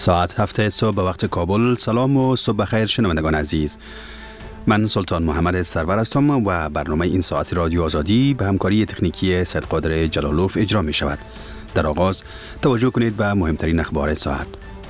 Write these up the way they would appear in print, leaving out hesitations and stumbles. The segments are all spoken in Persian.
ساعت 7 صبح به وقت کابل. سلام و صبح بخیر شنوندگان عزیز. من سلطان محمد سرور هستم و برنامه این ساعت رادیو آزادی به همکاری تکنیکی سید قادر جلالوف اجرا می شود. در آغاز توجه کنید به مهمترین اخبار ساعت.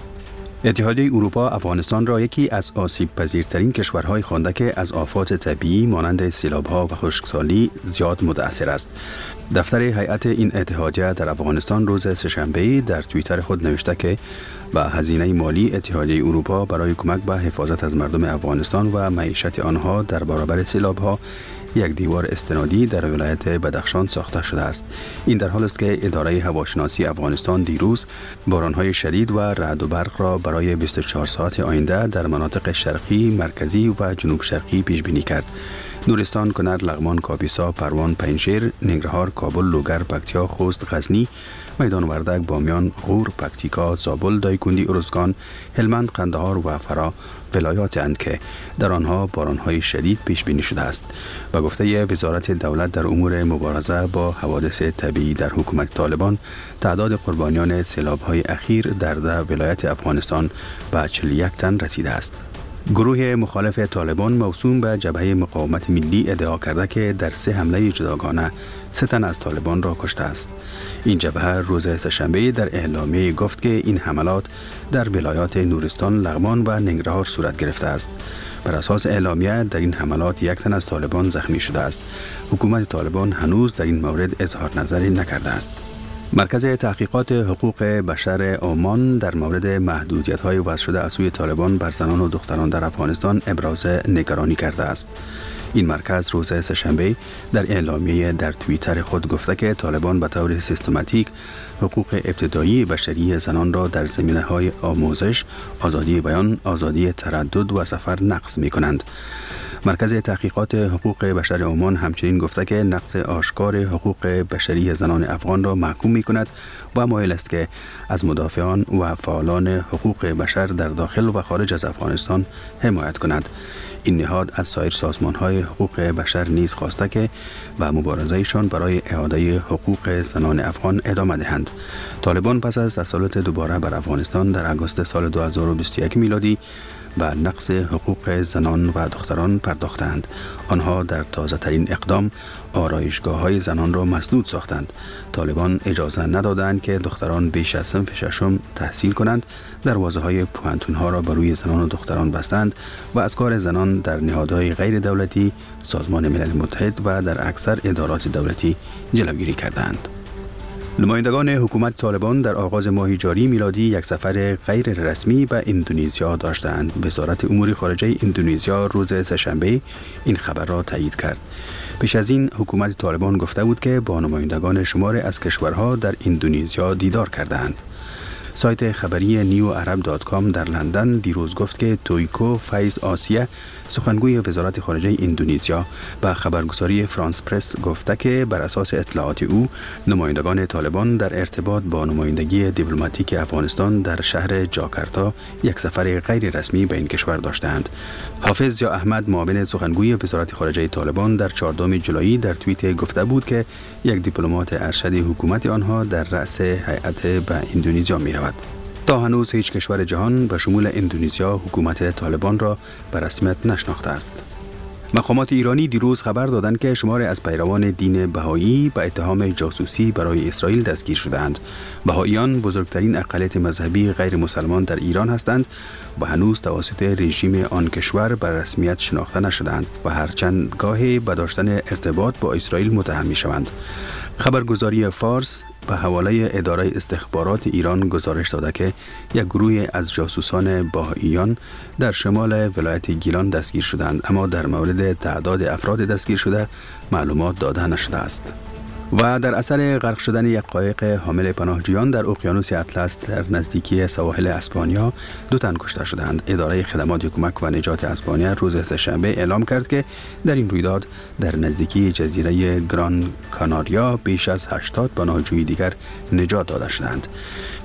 اتحادیه اروپا افغانستان را یکی از آسیب پذیرترین کشورهای خوانده که از آفات طبیعی مانند سیلاب‌ها و خشکسالی زیاد متأثر است. دفتر هیئت این اتحادیه در افغانستان روز سه‌شنبه در توییتر خود نوشته که با هزینه مالی اتحادیه اروپا برای کمک به حفاظت از مردم افغانستان و معیشت آنها در برابر سیلاب‌ها یک دیوار استنادی در ولایت بدخشان ساخته شده است. این در حالی است که اداره هواشناسی افغانستان دیروز باران‌های شدید و رعد و برق را برای 24 ساعت آینده در مناطق شرقی، مرکزی و جنوب شرقی پیش بینی کرد. نورستان، کنر، لغمان، کاپیسا، پروان، پنجشیر، ننگرهار، کابل، لوگر، پکتیا، خوست، غزنی، میدان وردک، بامیان، غور، پکتیکا، زابل، دایکندی، ارزگان، هلمند، قندهار و فرا ولایات اند که در آنها باران‌های شدید پیش بینی شده است. و گفته وزارت دولت در امور مبارزه با حوادث طبیعی در حکومت طالبان، تعداد قربانیان سیلاب‌های اخیر در 10 ولایت افغانستان به 41 تن رسیده است. گروه مخالف طالبان موسوم به جبهه مقاومت ملی ادعا کرده که در 3 حمله جداگانه 3 تن از طالبان را کشته است. این جبهه روز سه‌شنبه در اعلامیه گفت که این حملات در ولایات نورستان، لغمان و ننگرهار صورت گرفته است. بر اساس اعلامیه در این حملات 1 تن از طالبان زخمی شده است. حکومت طالبان هنوز در این مورد اظهار نظری نکرده است. مرکز تحقیقات حقوق بشر عمان در مورد محدودیت‌های وضع شده از سوی طالبان بر زنان و دختران در افغانستان ابراز نگرانی کرده است. این مرکز روز سه‌شنبه در اعلامیه در توییتر خود گفته که طالبان به طور سیستماتیک حقوق ابتدایی بشری زنان را در زمینه‌های آموزش، آزادی بیان، آزادی تردد و سفر نقض می‌کنند. مرکز تحقیقات حقوق بشر عمان همچنین گفته که نقض آشکار حقوق بشری زنان افغان را محکوم می‌کند و مایل است که از مدافعان و فعالان حقوق بشر در داخل و خارج از افغانستان حمایت کند. این نهاد از سایر سازمان‌های حقوق بشر نیز خواسته که و مبارزه‌شان برای اعاده حقوق زنان افغان ادامه دهند. طالبان پس از تسلط دوباره بر افغانستان در آگوست سال 2021 میلادی و نقض حقوق زنان و دختران پرداختند. آنها در تازه ترین اقدام آرایشگاه‌های زنان را مسدود ساختند. طالبان اجازه ندادند که دختران بیش از صنف ششم تحصیل کنند. دروازه‌های پوهنتون‌ها را بر روی زنان و دختران بستند و از کار زنان در نهادهای غیر دولتی، سازمان ملل متحد و در اکثر ادارات دولتی جلوگیری کردند. نمایندگان حکومت طالبان در آغاز ماه جاری میلادی یک سفر غیر رسمی به اندونزیا داشتند. وزارت امور خارجه اندونزیا روز سه‌شنبه این خبر را تایید کرد. پیش از این حکومت طالبان گفته بود که با نمایندگان شماری از کشورها در اندونزیا دیدار کردند. سایت خبری نیوعرب.com در لندن دیروز گفت که تویکو فیض آسیه، سخنگوی وزارت خارجه اندونزیا، به خبرگزاری فرانس پرس گفته که بر اساس اطلاعات او نمایندگان طالبان در ارتباط با نمایندگی دیپلماتیک افغانستان در شهر جاکارتا یک سفر غیر رسمی به این کشور داشتند. حافظ یا احمد، معاون سخنگوی وزارت خارجه طالبان، در 14 جولای در توییت گفته بود که یک دیپلمات ارشد حکومت آنها در رأس هیئت به اندونزیا می‌رود. تا هنوز هیچ کشور جهان به شمول اندونزیا حکومت طالبان را به رسمیت نشناخته است. مقامات ایرانی دیروز خبر دادند که شماری از پیروان دین بهایی به اتهام جاسوسی برای اسرائیل دستگیر شدند. بهاییان بزرگترین اقلیت مذهبی غیر مسلمان در ایران هستند و هنوز توسط رژیم آن کشور به رسمیت شناخته نشدند و هرچند گاهی به داشتن ارتباط با اسرائیل متهم می‌شوند. خبرگزاری فارس به حواله اداره استخبارات ایران گزارش داده که یک گروه از جاسوسان بهائیان در شمال ولایت گیلان دستگیر شدند، اما در مورد تعداد افراد دستگیر شده معلومات داده نشده است. و در اثر غرق شدن یک قایق حامل پناهجویان در اقیانوس اطلس در نزدیکی سواحل اسپانیا 2 تن کشته شدند. اداره خدمات کمک و نجات اسپانیا روز سه‌شنبه اعلام کرد که در این رویداد در نزدیکی جزیره گران کاناریا بیش از 80 پناهجوی دیگر نجات داده شدند.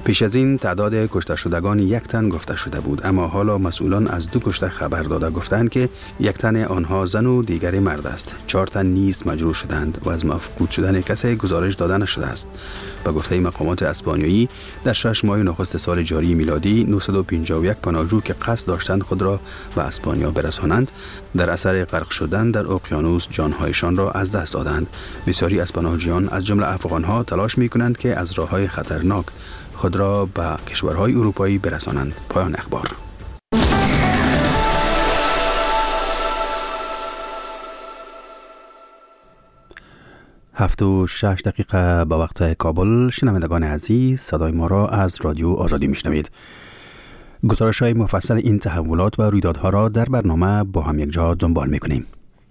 پیش از این تعداد کشته شدگان 1 تن گفته شده بود، اما حالا مسئولان از 2 کشته خبر داده گفتند که 1 تن آنها زن و دیگری مرد است. 4 تن نیز مجروح شدند و از مفقود شدن کسی گزارش داده نشده است. به گفته مقامات اسپانیایی در 6 ماه نخست سال جاری میلادی 951 پناهجو که قصد داشتند خود را به اسپانیا برسانند در اثر غرق شدن در اقیانوس جانهایشان را از دست دادند. بسیاری از پناهجویان از جمله افغانها تلاش می‌کنند که از راه‌های خطرناک خود را به کشورهای اروپایی برسانند. پایان اخبار. هفت و 6 دقیقه به وقت کابل. شنوندگان عزیز، صدای ما را از رادیو آزادی میشنوید. گزارش‌های مفصل این تحولات و رویدادها را در برنامه با هم یک جا دنبال می‌کنیم.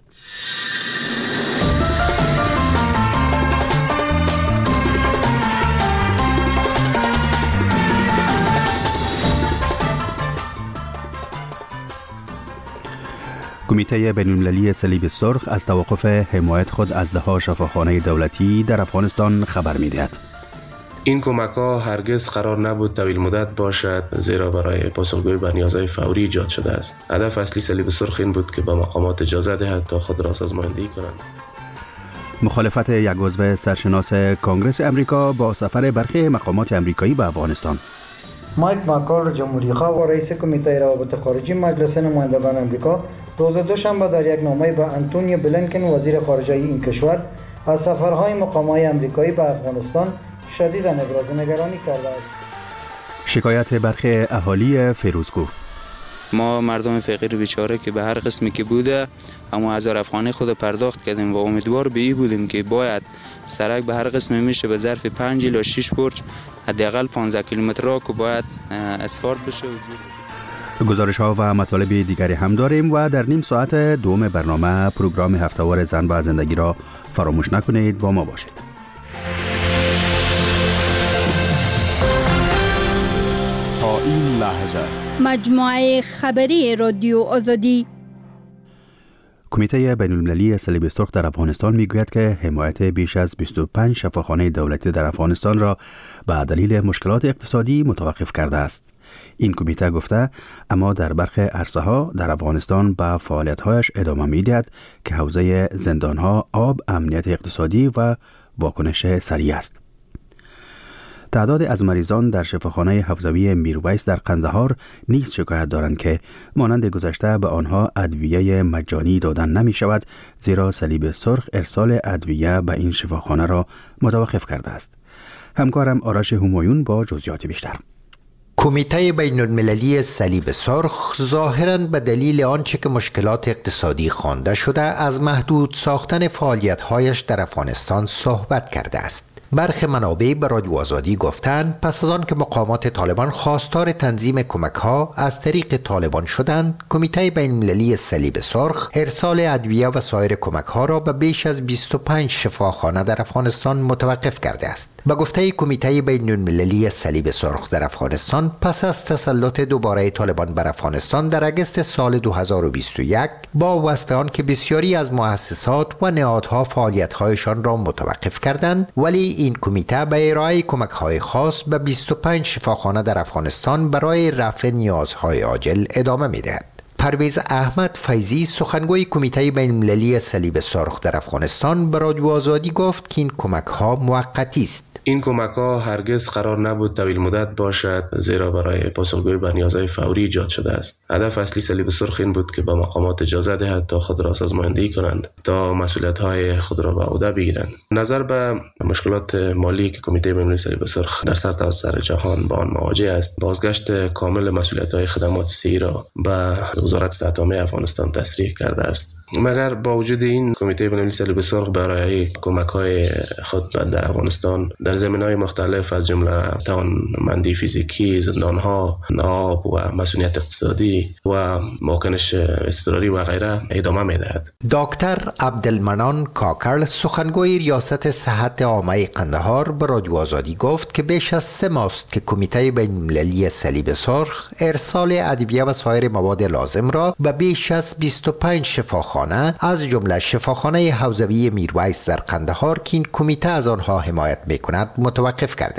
کمیته بین‌المللی صلیب سرخ از توقف حمایت خود از 10 شفاخانه دولتی در افغانستان خبر می‌دهد. این کمک‌ها هرگز قرار نبود طویل مدت باشد، زیرا برای پاسخگویی به نیازهای فوری ایجاد شده است. هدف اصلی صلیب سرخ این بود که به مقامات اجازه دهد تا خود را سازماندهی کنند. مخالفت یک عضو سرشناس کنگره امریکا با سفر برخی مقامات امریکایی به افغانستان. مایک مکال جمهوری‌خواه و رئیس کمیته روابط خارجی مجلس نمایندگان امریکا روز دوشنبه در یک نامه به آنتونیو بلینکن وزیر خارجه این کشور از سفرهای مقام‌های امریکایی به افغانستان شدیداً ابراز نگرانی کرده است. شکایت برخی اهالی فیروزکوه. ما مردم فقیر بیچاره که به هر قسمی که بوده اما هزار افغانی خود پرداخت کردیم و امیدوار به این بودیم که باید سرک به هر قسمی میشه به ظرف 5 الی 6 برج حداقل 15 کیلومتر را که باید اسفالت بشه و جور بشه. گزارش ها و مطالب دیگری هم داریم و در نیم ساعت دوم برنامه پروگرام هفته‌وار زن و زندگی را فراموش نکنید. با ما باشید. تا این لحظه مجموعه خبری رادیو آزادی. کمیته بین‌المللی صلیب سرخ در افغانستان میگوید که حمایت بیش از 25 شفاخانه دولتی در افغانستان را به دلیل مشکلات اقتصادی متوقف کرده است. این کمیته گفته اما در برخی عرصه‌ها در افغانستان به فعالیت‌هایش ادامه می‌دهد که حوزه زندان‌ها، آب، امنیت اقتصادی و واکنش سریع است. تعداد از مریضان در شفاخانه حوزوی میرویس در قندهار نیز شکایت دارند که مانند گذشته به آنها ادویه مجانی دادن نمی شود، زیرا صلیب سرخ ارسال ادویه به این شفاخانه را متوقف کرده است. همکارم آرش همایون با جزئیات بیشتر. کمیته بین‌المللی صلیب سرخ ظاهراً به دلیل آنچه که مشکلات اقتصادی خوانده شده از محدود ساختن فعالیت‌هایش در افغانستان صحبت کرده است. برخی منابع به رادیو آزادی گفتند پس از آن که مقامات طالبان خواستار تنظیم کمک‌ها از طریق طالبان شدند، کمیته بین‌المللی صلیب سرخ ارسال ادویه و سایر کمک‌ها را به بیش از 25 شفاخانه در افغانستان متوقف کرده است. به گفته کمیته بین‌المللی صلیب سرخ در افغانستان، پس از تسلط دوباره طالبان بر افغانستان در اگست سال 2021 با وصف آن که بسیاری از مؤسسات و نهادها فعالیت‌هایشان را متوقف کردند، ولی این کمیته به ارائه کمک‌های خاص به 25 شفاخانه در افغانستان برای رفع نیازهای عاجل ادامه می‌دهد. پرویز احمد فیضی سخنگوی کمیته بین‌المللی صلیب سرخ در افغانستان به رادیو آزادی گفت که این کمک‌ها موقتی است. این کمک‌ها هرگز قرار نبود طویل مدت باشد، زیرا برای پاسخگویی به نیازهای فوری ایجاد شده است. هدف اصلی صلیب سرخ این بود که به مقامات اجازه دهد تا خود را سازماندهی کنند تا مسئولیت‌های خود را به عهده بگیرند. نظر به مشکلات مالی که کمیته بین‌المللی صلیب سرخ در سرتاسر جهان با آن مواجه است، بازگشت کامل مسئولیت‌های خدمات صحی را به وزارت صحت عامه افغانستان تصریح کرده است. مگر با وجود این، کمیته بین‌المللی صلیب سرخ برای کمک‌های خود در افغانستان در زمینه‌های مختلف از جمله توانمندی فیزیکی، زندان‌ها، آب و مسئولیت اقتصادی و واکنش اضطراری و غیره ادامه می‌دهد. دکتر عبدالمنان کاکر سخنگوی ریاست صحت عامه قندهار به رادیو آزادی گفت که بیش از 3 ماه است که کمیته بین‌المللی صلیب سرخ ارسال ادویه و سایر مواد لازم را به بیش از 25 شفاخانه از جمله شفاخانه حوزوی میرویس در قندهار که این کمیته از آنها حمایت می‌کند متوقف کرده است.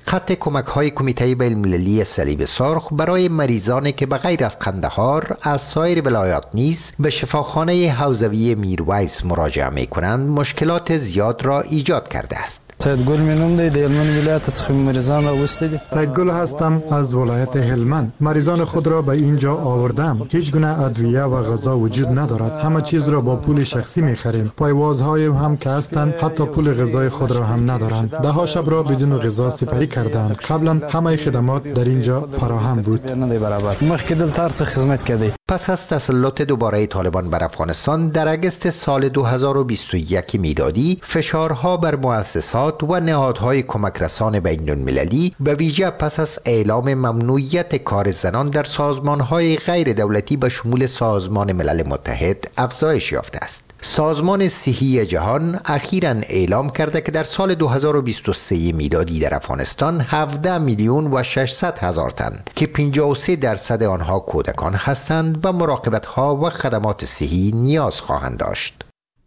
قطع کمک‌های کمیته بین‌المللی صلیب سرخ برای مریضانی که بغیر از قندهار از سایر ولایات نیز به شفاخانه حوزوی میرویس مراجعه می‌کنند مشکلات زیاد را ایجاد کرده است. سیدگل منم دی هلمند ولایت از مریضان را وستدی. سیدگل هستم از ولایت هلمند. مریضان خود را به اینجا آوردم. هیچ گونه ادویه و غذا وجود ندارد. همه چیز را با پول شخصی می‌خریم. پایوازهای هم که هستند حتی پول غذای خود را هم ندارند. ده ها شب را بدون غذا سپری کردند. قبلا همه خدمات در اینجا فراهم بود. مخکې دلته هر څه خدمت کردی. پس از تسلط دوباره طالبان بر افغانستان در اگست سال 2021 میلادی فشارها بر مؤسسات و نهادهای کمک رسان بین المللی به ویژه پس از اعلام ممنوعیت کار زنان در سازمانهای غیر دولتی به شمول سازمان ملل متحد افزایش یافته است. سازمان صحی جهان اخیراً اعلام کرده که در سال 2023 میلادی در افغانستان 17 میلیون و 600 هزار تن که 53% آنها کودکان هستند و مراقبت‌ها و خدمات صحی نیاز خواهند داشت.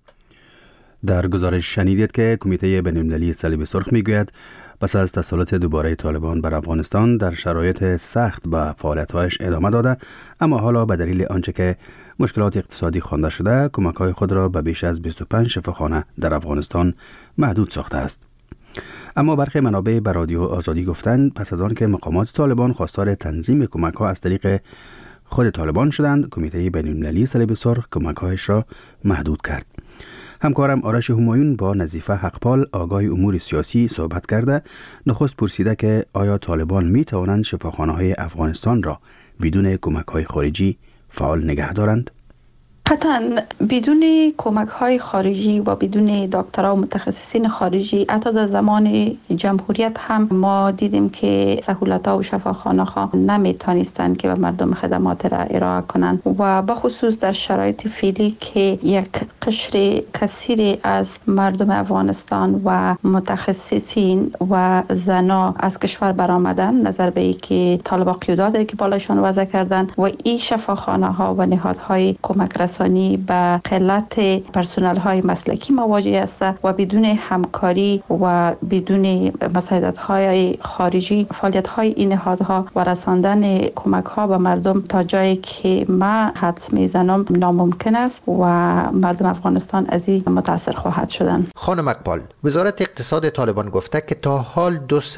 در گزارش شنیدید که کمیته بین‌المللی صلیب سرخ میگوید پس از تسلط دوباره طالبان بر افغانستان در شرایط سخت به فعالیت‌هایش ادامه داده، اما حالا به دلیل آنچه که مشکلات اقتصادی خوانده شده کمک‌های خود را به بیش از 25 شفاخانه در افغانستان محدود ساخته است. اما برخی منابع به رادیو آزادی گفتند پس از آن که مقامات طالبان خواستار تنظیم کمک‌ها از طریق خود طالبان شدند، کمیته بین‌المللی صلیب سرخ کمک‌هایش را محدود کرد. همکارم آرش همایون با نظیفه حقپال آگاه امور سیاسی صحبت کرده. نخست پرسیده که آیا طالبان می توانند شفاخانه‌های افغانستان را بدون کمک‌های خارجی فعال نگه دارند؟ قطعاً بدون کمک‌های خارجی و بدون دکترها و متخصصین خارجی حتی در زمان جمهوریت هم ما دیدیم که سهولت‌ها و شفاخانه‌ها نمی‌توانستند که به مردم خدمات را ارائه کنند و به خصوص در شرایط فعلی که یک قشر کثیر از مردم افغانستان و متخصصین و زنا از کشور برآمدن نظر به اینکه طالبان قیوداتی که بالایشان وضع کردن و این شفاخانه‌ها و نهادهای کمک رسانی به قلت پرسنل های مسلکی مواجه است و بدون همکاری و بدون مساعدت های خارجی فعالیت های این نهادها و رساندن کمک ها به مردم تا جایی که ما حدس میزنم ناممکن است و مردم افغانستان از این متاثر خواهد شدن. خانم اقبال، وزارت اقتصاد طالبان گفته که تا حال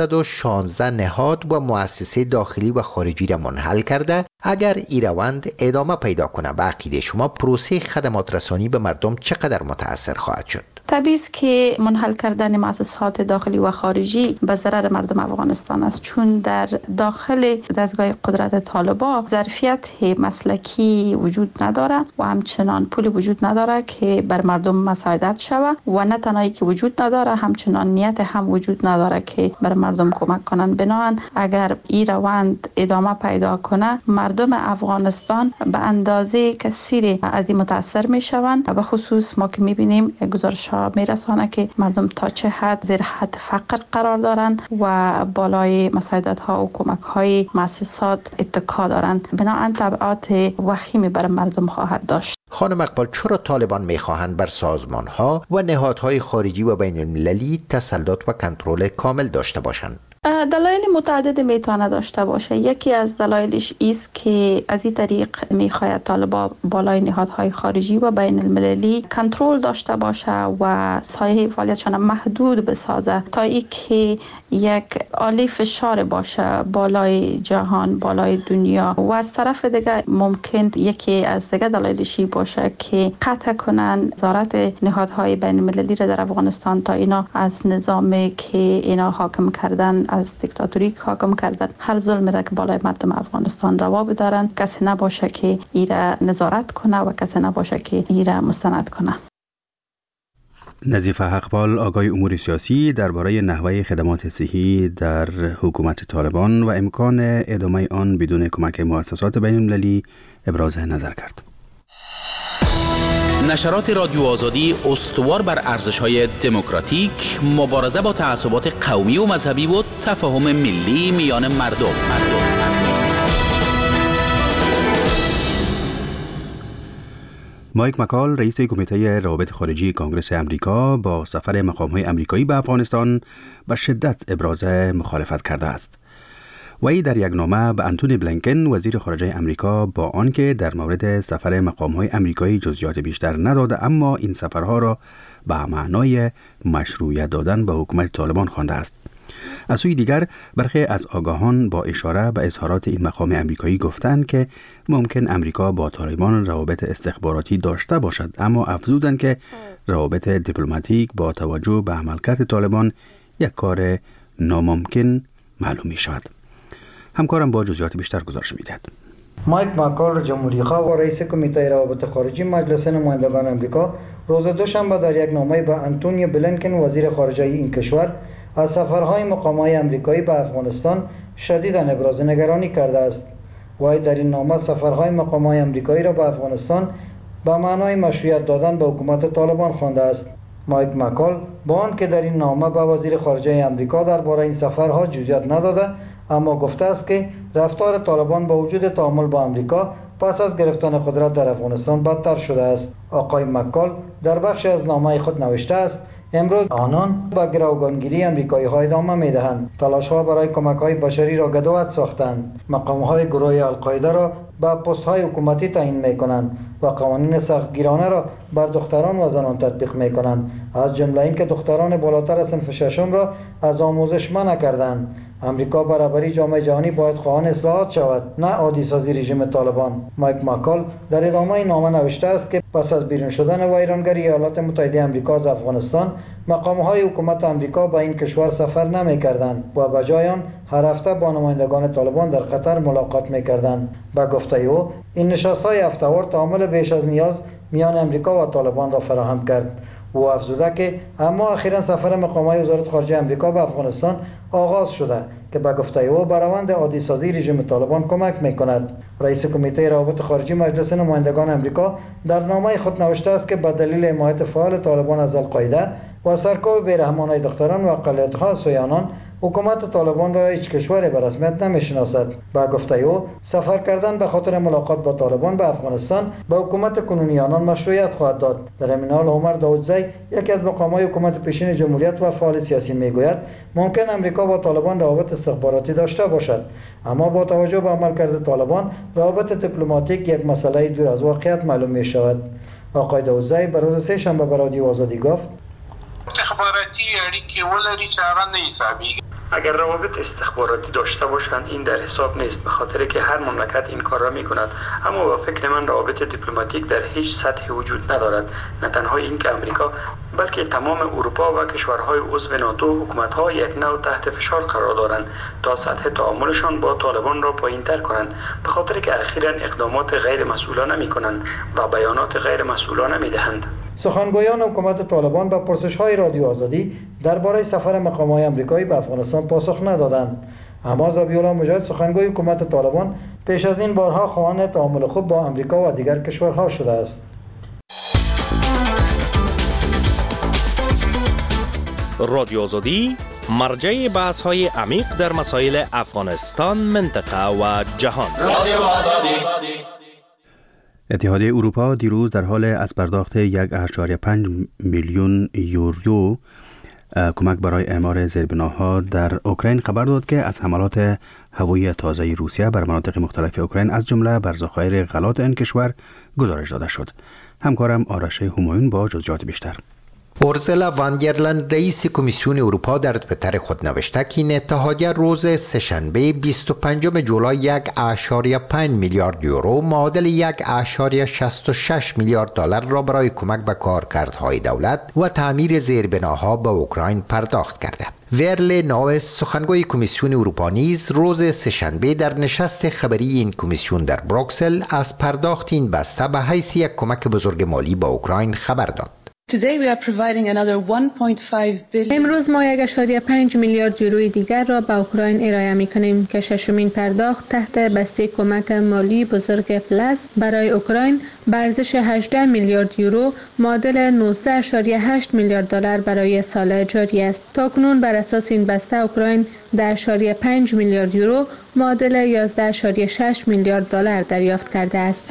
216 نهاد و مؤسسه داخلی و خارجی را منحل کرده. اگر این روند ادامه پیدا کنه به عقیده شما پروسه خدمات رسانی به مردم چقدر متاثر خواهد شد؟ طبیعی است که منحل کردن مؤسسات داخلی و خارجی به ضرر مردم افغانستان است، چون در داخل دستگاه قدرت طالبان ظرفیت مسلکی وجود نداره و همچنان پول وجود نداره که بر مردم مساعدت شود و نه تنهایی که وجود نداره همچنان نیت هم وجود نداره که بر مردم کمک کنند. بنابراین اگر این روند ادامه پیدا کنه مردم افغانستان به اندازه کثیر از این متاثر می شوند. به خصوص ما که می بینیم گزارش ها می رسانه که مردم تا چه حد زیر حد فقر قرار دارند و بالای مساعدت ها و کمک های مؤسسات اتکا دارند. بنابراین تبعات وخیمی بر مردم خواهد داشت. خانم اقبال، چرا طالبان میخواهند بر سازمان ها و نهادهای خارجی و بین المللی تسلط و کنترل کامل داشته باشند؟ دلایل متعدد میتونه داشته باشه. یکی از دلایلش است که از این طریق میخواهد طالبان بالای نهادهای خارجی و بین المللی کنترل داشته باشه و سایه فعالیتشان محدود بسازه تا اینکه یک آله فشار باشه بالای جهان، بالای دنیا. و از طرف دیگه ممکن یکی از دیگه دلایلش باشه که قطع کنن نظارت نهادهای بین المللی را در افغانستان تا اینا از نظامی که اینا حاکم کردن، از دیکتاتوری حاکم کردن، هر ظلمی را که بالای مردم افغانستان روا بدارن کسی نباشه که ایرا نظارت کنه و کسی نباشه که ایرا مستند کنه. نظیفه حقپال آگاه امور سیاسی درباره نحوه خدمات صحی در حکومت طالبان و امکان ادامه آن بدون کمک مؤسسات بین المللی ابراز نظر کرد. نشرات رادیو آزادی استوار بر ارزش‌های دموکراتیک، مبارزه با تعصبات قومی و مذهبی و تفاهم ملی میان مردم. مایک مکال رئیس کمیته روابط خارجی کنگره امریکا با سفر مقام‌های آمریکایی به افغانستان به شدت ابراز مخالفت کرده است. وی در یک نامه به انتونی بلینکن وزیر خارجه امریکا با آنکه در مورد سفر مقام‌های آمریکایی جزئیات بیشتر نداده، اما این سفرها را به معنای مشروعیت دادن به حکومت طالبان خوانده است. از سوی دیگر برخی از آگاهان با اشاره به اظهارات این مقام آمریکایی گفتند که ممکن امریکا با طالبان روابط استخباراتی داشته باشد، اما افزودند که روابط دیپلماتیک با توجه به عملکرد طالبان یک کار ناممکن معلوم می شود. همکارم با جزئیات بیشتر گزارش می‌دهد. مایک مکال جمهوری‌خواه و رئیس کمیته روابط خارجی مجلس نمایندگان آمریکا روز دوشنبه در یک نامه به انتونی بلینکن وزیر خارجه این کشور از سفرهای مقام‌های آمریکایی به افغانستان شدیداً ابراز نگرانی کرده است. وی در این نامه سفرهای مقام‌های آمریکایی را به افغانستان به معنای مشروعیت دادن به حکومت طالبان خوانده است. مایک مکال با آنکه در این نامه به وزیر خارجه آمریکا درباره این سفرها جزئیات نداده، اما گفته است که رفتار طالبان با وجود تعامل با آمریکا پس از گرفتن قدرت در افغانستان بدتر شده است. آقای مکال در بخش از نامه خود نوشته است: امروز آنان با گروگانگیری آمریکایی‌ها ادامه می‌دهند. تلاش‌ها برای کمک‌های بشری را گدوت ساختند. مقام‌های گروه القاعده را به پست‌های حکومتی تعیین می‌کنند و قوانین سختگیرانه را بر دختران و زنان تطبیق می‌کنند، از جمله اینکه دختران بالاتر از صنف ششم را از آموزش منع کردند. امریکا برابری جامعه جهانی باید خواهان اصلاحات شود، نه عادی سازی رژیم طالبان. مایک مکال در ادامه نامه نوشته است که پس از بیرون شدن ویرانگری ایالات متحده آمریکا از افغانستان، مقام‌های حکومت آمریکا به این کشور سفر نمی‌کردند و به جای آن هر هفته با نمایندگان طالبان در قطر ملاقات می‌کردند. به گفته او، این نشست‌های هفته‌وار تعامل بیش از نیاز میان آمریکا و طالبان را فراهم کرد. او افزوده که اما اخیراً سفر مقام‌های وزارت خارجه آمریکا به افغانستان آغاز شده که به گفته او به روند عادی سازی رژیم طالبان کمک می‌کند. رئیس کمیته روابط خارجی مجلس نمایندگان آمریکا در نامه خود نوشته است که به دلیل حمایت فعال طالبان از القاعده و سرکوب بیرحمانه دختران و اقلیت‌ها سویانان، حکومت طالبان را هیچ کشوری به رسمیت نمی‌شناسد. به گفته او، سفر کردن به خاطر ملاقات با طالبان به افغانستان به حکومت کنونی آنان مشروعیت خواهد داد. در همین حال عمر داودزی، یکی از مقام‌های حکومت پیشین جمهوریت و فعال سیاسی میگوید ممکن امریکا با طالبان روابط استخباراتی داشته باشد، اما با توجه به عملکرد طالبان روابط دیپلماتیک یک مسئله دور از واقعیت معلوم می‌شود. آقای داودزی به روز سه‌شنبه به رادیو آزادی گفت: استخباراتی اړیکې ولري چې هغه نه حسابیږي. اگر روابط استخباراتی داشته باشند این در حساب نیست، به خاطر که هر مملکت این کار را میکند، اما با فکر من روابط دیپلماتیک در هیچ سطحی وجود ندارد. نه تنها این که امریکا، بلکه تمام اروپا و کشورهای عضو ناتو حکومت‌ها یک نوع تحت فشار قرار دارند تا سطح تعاملشان با طالبان را پایین‌تر کنند، به خاطر که اخیراً اقدامات غیر مسئولانه میکنند و بیانات غیر مسئولانه میدهند. سخنگویان حکومت طالبان به پرسش‌های رادیو آزادی درباره سفر مقام‌های آمریکایی به افغانستان پاسخ ندادند. اما ذبیح‌الله مجاهد، سخنگوی حکومت طالبان، پیش از این بارها خواهان تعامل خوب با آمریکا و دیگر کشورها شده است. رادیو آزادی مرجع بحث‌های عمیق در مسائل افغانستان، منطقه و جهان. رادیو آزادی. اتحادیه اروپا دیروز در حال از پرداخت 1.5 میلیون یورو کمک برای اعمار زیربناها در اوکراین خبر داد که از حملات هوایی تازه روسیه بر مناطق مختلف اوکراین از جمله بر ذخایر غلات این کشور گزارش داده شد. همکارم آرش همایون با جزئیات بیشتر. اورسولا وان در لین رئیس کمیسیون اروپا در توییتر خود نوشته که این اتحادیه روز سه‌شنبه 25 جولای 1.5 میلیارد یورو معادل 1.66 میلیارد دلار را برای کمک به کارکردهای دولت و تعمیر زیربناها به اوکراین پرداخت کرده. ورل ناوس، سخنگوی کمیسیون اروپا، نیز روز سه‌شنبه در نشست خبری این کمیسیون در بروکسل از پرداخت این بسته به حیث یک کمک بزرگ مالی به اوکراین خبر داد. امروز ما 1.5 میلیارد یوروی دیگر را به اوکراین ارائه می‌کنیم که ششمین پرداخت تحت بسته کمک مالی بزرگ پلاس برای اوکراین به ارزش 18 میلیارد یورو معادل 19.8 میلیارد دلار برای سال جاری است. تاکنون بر اساس این بسته اوکراین 10.5 میلیارد یورو معادل 11.6 میلیارد دلار دریافت کرده است.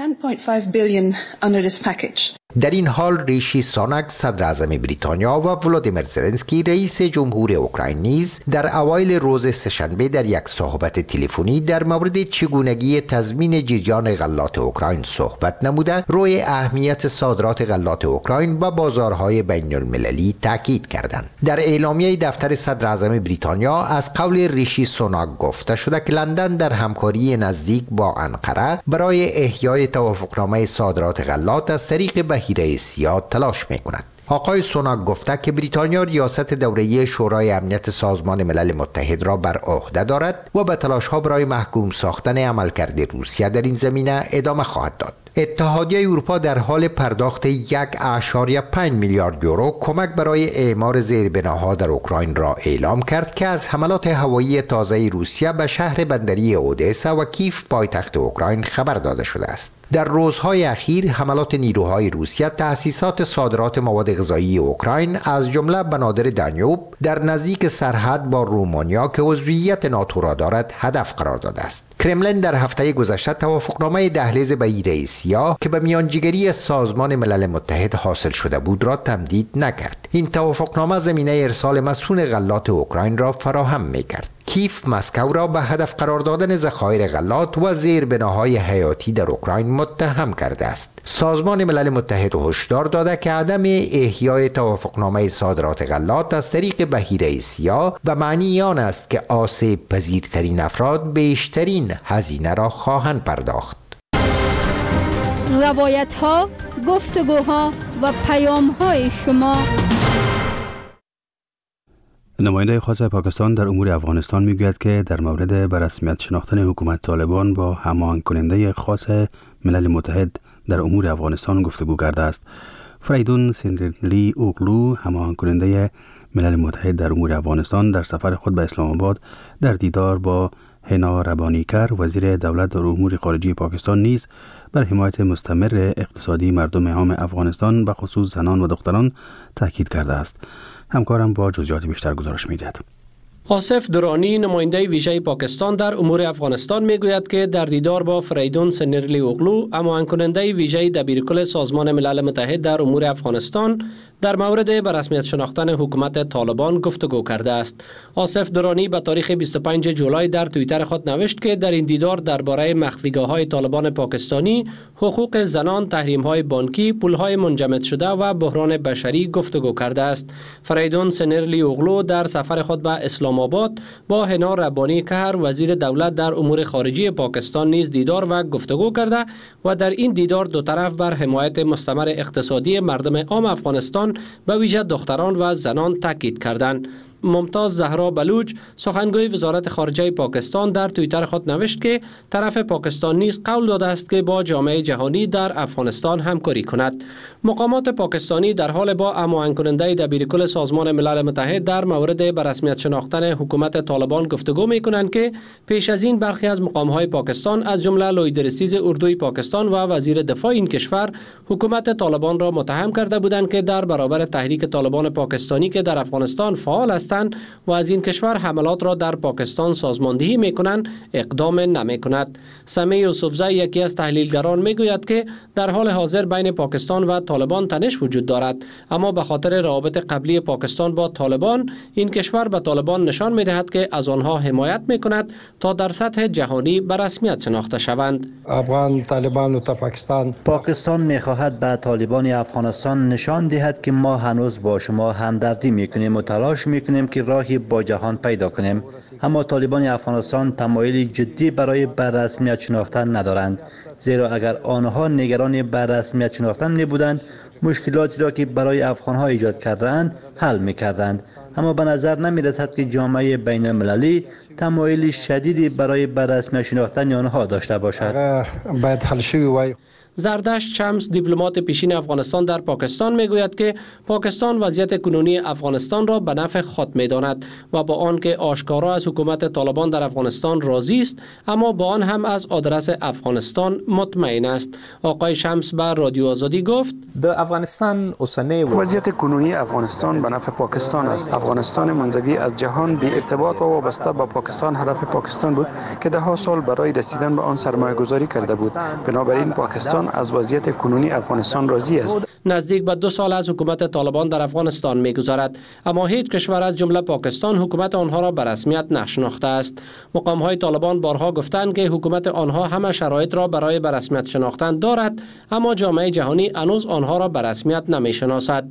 در این حال ریشی سوناک صدر اعظم بریتانیا و ولادیمیر زلنسکی رئیس جمهور اوکراین نیز در اوایل روز سه‌شنبه در یک صحبت تلفنی در مورد چگونگی تضمین جریان غلات اوکراین صحبت نموده روی اهمیت صادرات غلات اوکراین به بازارهای بین المللی تاکید کردند. در اعلامیه دفتر صدر اعظم بریتانیا از قول ریشی سوناک گفته شده که لندن در همکاری نزدیک با انقره برای احیای توافقنامه صادرات غلات از طریق بحیره سیاه تلاش می‌کند. آقای سوناک گفته که بریتانیا ریاست دوره‌ای شورای امنیت سازمان ملل متحد را بر عهده دارد و به تلاش‌ها برای محکوم ساختن عملکرد روسیه در این زمینه ادامه خواهد داد. اتحادیه اروپا در حال پرداخت 1.5 میلیارد یورو کمک برای اعمار زیربناها در اوکراین را اعلام کرد که از حملات هوایی تازه روسیه به شهر بندری اودسا و کیف پایتخت اوکراین خبر داده شده است. در روزهای اخیر حملات نیروهای روسیه تأسیسات صادرات مواد غذایی اوکراین از جمله بنادر دانیوب در نزدیک سرحد با رومانیا که عضویت ناتو را دارد هدف قرار داده است. کرملین در هفته گذشته توافقنامه دهلیز بحیره سیاه که به میانجیگری سازمان ملل متحد حاصل شده بود را تمدید نکرد. این توافقنامه زمینه ارسال مسئول غلات اوکراین را فراهم می‌کرد. کیف مسکو را به هدف قرار دادن ذخایر غلات و زیربناهای حیاتی در اوکراین متهم کرده است. سازمان ملل متحد هشدار داده که عدم احیای توافقنامه صادرات غلات از طریق بحیره سیاه به معنی آن است که آسیب پذیرترین افراد بیشترین هزینه را خواهند پرداخت. روایت ها، گفتگوها و پیام های شما. نماینده خاص پاکستان در امور افغانستان میگوید که در مورد به رسمیت شناختن حکومت طالبان با هماهنگ کننده خاص ملل متحد در امور افغانستان گفتگو کرده است. فریدون سنرلی اوغلو، هماهنگ کننده ملل متحد در امور افغانستان، در سفر خود به اسلام آباد در دیدار با هنا ربانیکر وزیر دولت در امور خارجه پاکستان نیز بر حمایت مستمر اقتصادی مردم عام افغانستان به خصوص زنان و دختران تاکید کرده است. همکارم با جزئیات بیشتر گزارش می‌دهد. آصف درانی، نماینده ویژه پاکستان در امور افغانستان، میگوید که در دیدار با فریدون سنرلی اوغلو، هماهنگ کننده ویژه دبیرکل سازمان ملل متحد در امور افغانستان، در مورد به رسمیت شناختن حکومت طالبان گفتگو کرده است. آصف درانی به تاریخ 25 جولای در توییتر خود نوشت که در این دیدار درباره مخفیگاه‌های طالبان پاکستانی، حقوق زنان، تحریم‌های بانکی، پول‌های منجمد شده و بحران بشری گفتگو کرده است. فریدون سنرلی اوغلو در سفر خود به اسلام آباد با هنا ربانیکر وزیر دولت در امور خارجه پاکستان نیز دیدار و گفتگو کرده و در این دیدار دو طرف بر حمایت مستمر اقتصادی مردم عام افغانستان به ویژه دختران و زنان تاکید کردند. ممتاز زهرا بلوچ، سخنگوی وزارت خارجه پاکستان، در توییتر خود نوشت که طرف پاکستان نیز قول داده است که با جامعه جهانی در افغانستان همکاری کند. مقامات پاکستانی در حال با هماهنگ کننده دبیرکل سازمان ملل متحد در مورد به رسمیت شناختن حکومت طالبان گفتگو می کنند که پیش از این برخی از مقام‌های پاکستان از جمله لویدرسیز اردوی پاکستان و وزیر دفاع این کشور حکومت طالبان را متهم کرده بودند که در برابر تحریک طالبان پاکستانی که در افغانستان فعال است و از این کشور حملات را در پاکستان سازماندهی میکنند اقدام نمی کند. سمیع یوسفزی، یکی از تحلیلگران، میگوید که در حال حاضر بین پاکستان و طالبان تنش وجود دارد، اما به خاطر روابط قبلی پاکستان با طالبان، این کشور به طالبان نشان میدهد که از آنها حمایت میکند تا در سطح جهانی به رسمیت شناخته شوند. افغان طالبان و پاکستان میخواهد به طالبان افغانستان نشان دهد که ما هنوز با شما همدردی میکنیم و تلاش میکنیم که راهی با جهان پیدا کنیم، اما طالبان افغانستان تمایلی جدی برای به رسمیت شناختن ندارند، زیرا اگر آنها نگران به رسمیت شناختن نبودند مشکلاتی را که برای افغانها ایجاد کردند حل میکردند، اما به نظر نمی رسد که جامعه بین المللی تمایلی شدیدی برای به رسمیت شناختن آنها داشته باشد. باید حل شوی وای. زردشت شمس دیپلمات پیشین افغانستان در پاکستان میگوید که پاکستان وضعیت کنونی افغانستان را به نفع خود می‌داند و با آنکه آشکارا از حکومت طالبان در افغانستان راضی است، اما با آن هم از آدرس افغانستان مطمئن است. آقای شمس به رادیو آزادی گفت: وضعیت کنونی افغانستان به نفع پاکستان است. افغانستان منزوی از جهان بی ارتباط و وابسته به پاکستان هدف پاکستان بود که ده سال برای رسیدن به آن سرمایه گذاری کرده بود. بنابراین پاکستان از وضعیت کنونی افغانستان راضی است. نزدیک به 2 سال از حکومت طالبان در افغانستان می‌گذرد، اما هیچ کشور از جمله پاکستان حکومت آنها را به رسمیت نشناخته است. مقام‌های طالبان بارها گفتند که حکومت آنها همه شرایط را برای به رسمیت شناختن دارد، اما جامعه جهانی هنوز آنها را به رسمیت نمی‌شناسد.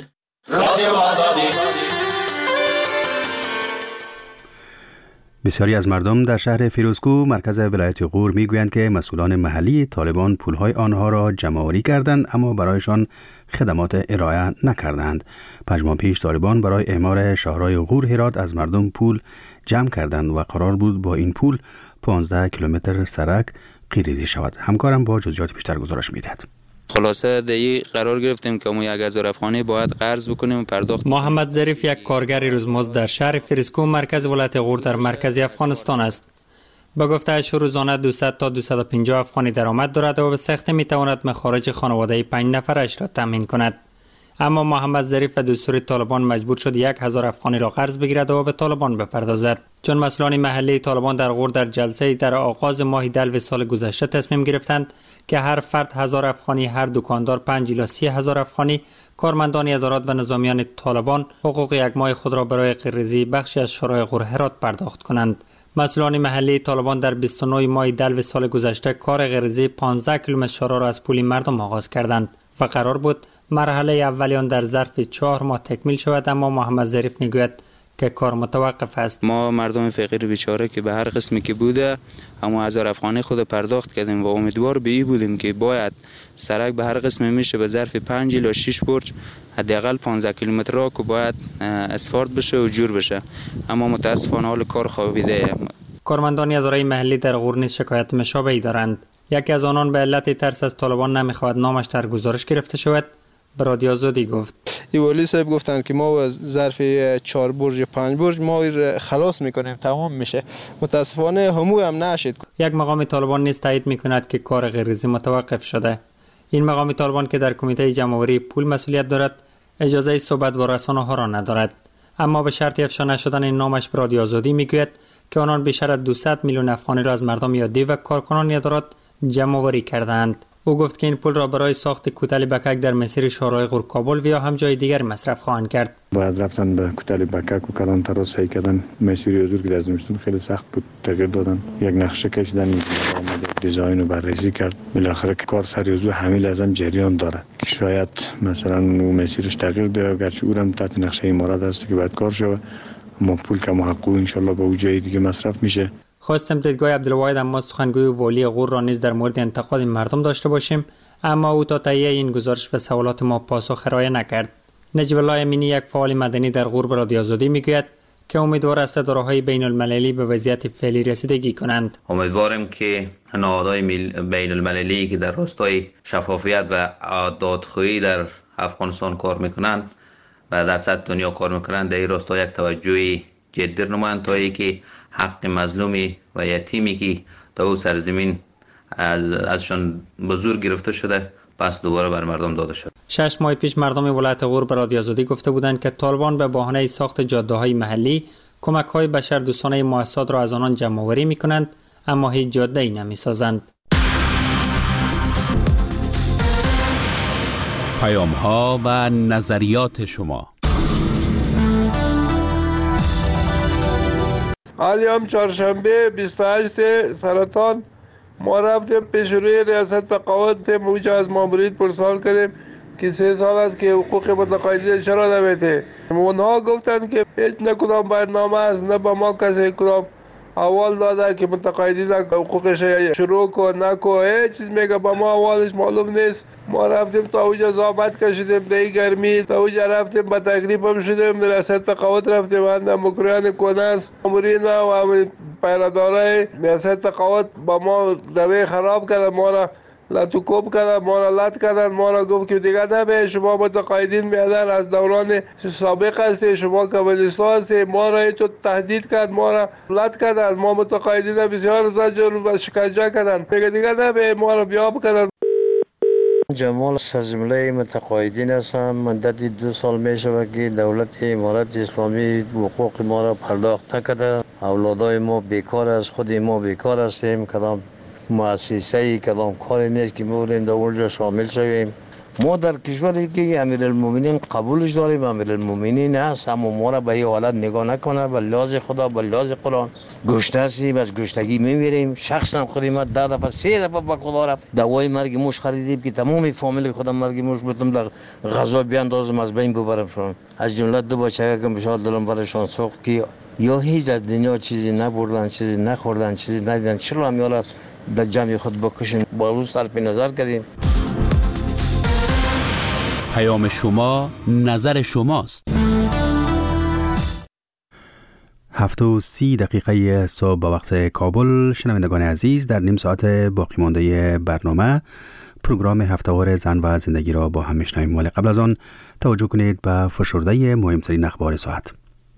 بسیاری از مردم در شهر فیروزکوه مرکز ولایت غور میگویند که مسئولان محلی طالبان پولهای آنها را جمع‌آوری کردند اما برایشان خدمات ارائه نکردند. 5 ماه پیش طالبان برای اعمار شهرهای غور هرات از مردم پول جمع کردند و قرار بود با این پول 15 کیلومتر سرک قیریزی شود. همکارم با جزئیات بیشتر گزارش میدهد. خلاصه دیگه قرار گرفتیم که ما 1000 افغانی باید قرض بکنیم و پرداخت. محمد ظریف یک کارگر روزمزد در شهر فیروزکوه مرکز ولایت غور در مرکز افغانستان است. با گفته‌اش روزانه 200 تا 250 افغانی درآمد دارد و به سختی میتواند مخارج خانواده 5 نفرش را تامین کند. اما محمد ظریف به دستور طالبان مجبور شد 1000 افغانی را قرض بگیرد و به طالبان بپردازد، چون مسئولان محلی طالبان در غور در جلسه در آغاز ماه دلو سال گذشته تصمیم گرفتند که هر فرد 1000 افغانی، هر دکاندار 5 الی 30000 افغانی، کارمندان ادارات و نظامیان طالبان حقوق یک ماه خود را برای قیریزی بخشی از شورای غور هرات پرداخت کنند. مسئولان محلی طالبان در 29 ماه دلو سال گذشته کار قیریزی 15 کیلومتر شورا را از پول مردم آغاز کردند و قرار بود مرحله اولیان در ظرف 4 ماه تکمیل شود، اما محمد ظریف میگوید که کار متوقف است. ما مردم فقیر بیچاره که به هر قسمی که بوده اما 1000 افغانی خود پرداخت کردیم و امیدوار به این بودیم که باید سرک به هر قسمی میشه به ظرف 5 الی 6 برج حداقل 15 کیلومتر را که باید اسفالت بشه و جور بشه، اما متاسفانه حال کار خوابیده. کارمندان اداره محلی در غور نیز شکایت مشابهی دارند. یکی از آنان به علت ترس از طالبان نمیخواهد نامش در گزارش گرفته شود به رادیو آزادی گفت: ولی صاحب گفتن که ما ظرف 4 برج یا 5 برج ما خلاص میکنیم، تمام میشه. متاسفانه همو هم نشد. یک مقام طالبان نیز تایید میکند که کار قیریزی متوقف شده. این مقام طالبان که در کمیته جمع‌آوری پول مسئولیت دارد اجازه صحبت با رسانه‌ها را ندارد، اما به شرط افشا نشدن نامش به رادیو آزادی میگوید که آنان بیشتر از 200 میلیون افغانی را از مردم عادی و کارکنان ادارات جمع‌آوری کردند. او گفت که این پول را برای ساخت کوتل بکک در مسیر شورای غور کابل و یا هم جای دیگر مصرف خواهند کرد. باید رفتن به کوتل بکک و کلان تراس سعی کردن مسیر حضور که در زمستون خیلی سخت بود تغییر دادن، یک نقشه کشیدن، آمده دیزاین رو بررسی کرد، بالاخره کار سری وضو همه لازم جریان داره که شاید مثلا اون مسیرش تغییر بده، گرچه اونم تحت نقشه امارات است که باید کار شود، اما پول که محقق ان شاء الله به اون جای دیگه مصرف میشه. خواستم دیدگاه عبدالواحد اما سخنگوی والی غور را نیز در مورد انتقاد مردم داشته باشیم، اما او تا تهیه این گزارش به سوالات ما پاسخ ارائه نکرد. نجیب الله امینی یک فعال مدنی در غور به رادیو آزادی میگوید که امیدوار است اداره‌های بین المللی به وضعیت فعلی رسیدگی کنند. امیدوارم که نهادهای بین المللی که در راستای شفافیت و دادخواهی در افغانستان کار میکنند و در سطح دنیا کار میکنند در این راستا یک توجه جدی نمایند تا اینکه حق مظلومی و یتیمی که در او سرزمین ازشان به زور گرفته شده پس دوباره بر مردم داده شد. 6 ماه پیش مردم ولایت غور به رادیو آزادی گفته بودند که طالبان به بهانه ساخت جاده‌های محلی کمک‌های بشردوستانه مؤسسات را از آنان جمع‌آوری می‌کنند، اما هیچ جاده‌ای نمی‌سازند. پیام‌ها و نظریات شما. حالی هم چهارشنبه 28 سرطان ما رفتیم پیش روی ریاست تقاعد موجه از مامورین پرسوال کردیم که 3 سال است که حقوق متقاعدین چرا نمیده. اونها گفتند که هیچ نه کدام برنامه است، نه با ما کسی کدام اول داده که متقاعدین حقوقش شروع کن نکن، هیچ چیز میگه با ما اولش معلوم نیست. ما رفتیم تا اوجا زحمت کشیدیم در گرمی، تا اوجا رفتیم با تکلیف هم شدیم، ریاست تقاعد رفتیم اندم مکریان کناس مامورین و پیرادارای ریاست تقاعد با ما روی خراب کرد، ما را لاتوکوب کردن، ما را لط کردن، ما را گفت که دیگه نبه شما متقاعدین بیادر از دوران سابق هستی، شما کمونیستا هستی. ما را تو تهدید کرد، ما را لط کردن، ما متقاعدین بسیار زجر و شکنجه کردن. میگه دیگه نبه ما را بیاب کردن. جمال از جمله متقاعدین هستم. مدت 2 سال می شود که دولت امارت اسلامی حقوق ما را پرداخت نکرده. اولادای ما بیکار است، خود ما بیکار هستیم. کدام مؤسسه کدام کاری نیست که بودیم در اونجا شامل شویم. ما در کشوری که امیرالمومنین قبولش داریم، امیرالمومنین هست، اما ما را به این حالت نگاه نکنه. به لحاظ خدا، به لحاظ قرآن گشنه هستیم، از گشتگی میمیریم. شخصا خودم 10 دفعه 3 دفعه به خدا رفت دوای مرگ موش خریدیم که تمام فامیل خودم مرگ موش بودم در غذا بیاندازم از بین ببرم شون. از جمله 2 بچه که بشار دلم برشان سوخت که یا هیچ از دنیا چیزی نبردن، چیزی نخوردن، چیزی ندیدن. چرا هم یالا در جمع خود بکشیم؟ با روز صرف نظر کردیم. پیام شما، نظر شماست. 7:30 صبح به وقت کابل. شنوندگان عزیز، در نیم ساعت باقی مانده برنامه پروگرام هفتهوار زن و زندگی را با هم میشنویم، ولی قبل از آن توجه کنید به فشرده مهمترین اخبار ساعت.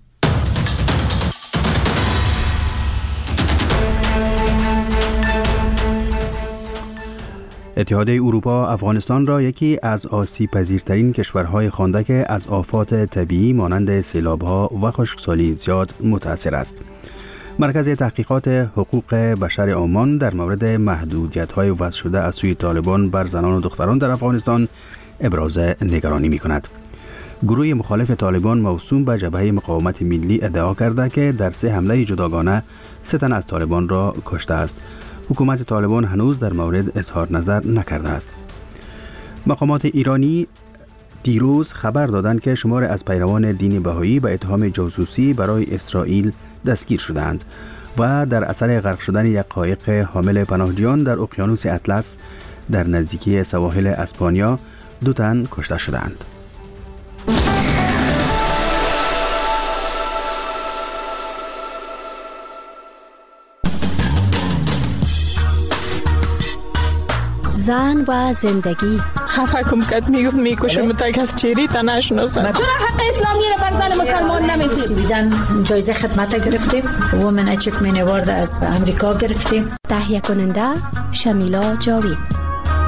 اتحادیه اروپا افغانستان را یکی از آسیب پذیرترین کشورهای خوانده که از آفات طبیعی مانند سیلاب‌ها و خشکسالی زیاد متاثر است. مرکز تحقیقات حقوق بشر عمان در مورد محدودیت‌های وضع شده از سوی طالبان بر زنان و دختران در افغانستان ابراز نگرانی می‌کند. گروه مخالف طالبان موسوم به جبهه مقاومت ملی ادعا کرده که در 3 حمله جداگانه 3 تن از طالبان را کشته است. حکومت طالبان هنوز در مورد اظهار نظر نکرده است. مقامات ایرانی دیروز خبر دادند که شمار از پیروان دین بهایی به اتهام جاسوسی برای اسرائیل دستگیر شدند و در اثر غرق شدن یک قایق حامل پناهجویان در اقیانوس اطلس در نزدیکی سواحل اسپانیا 2 تن کشته شدند. زن و زندگی. خفه کم کت میکشم تک از چیری تا نشناسم. چرا حق اسلامی رو بر زن مسلمان نمیدید؟ سویدن جایزه خدمت گرفتیم. وومن اچیومنت اوارد از امریکا گرفتیم. تهیه کننده شمیلا جاوید.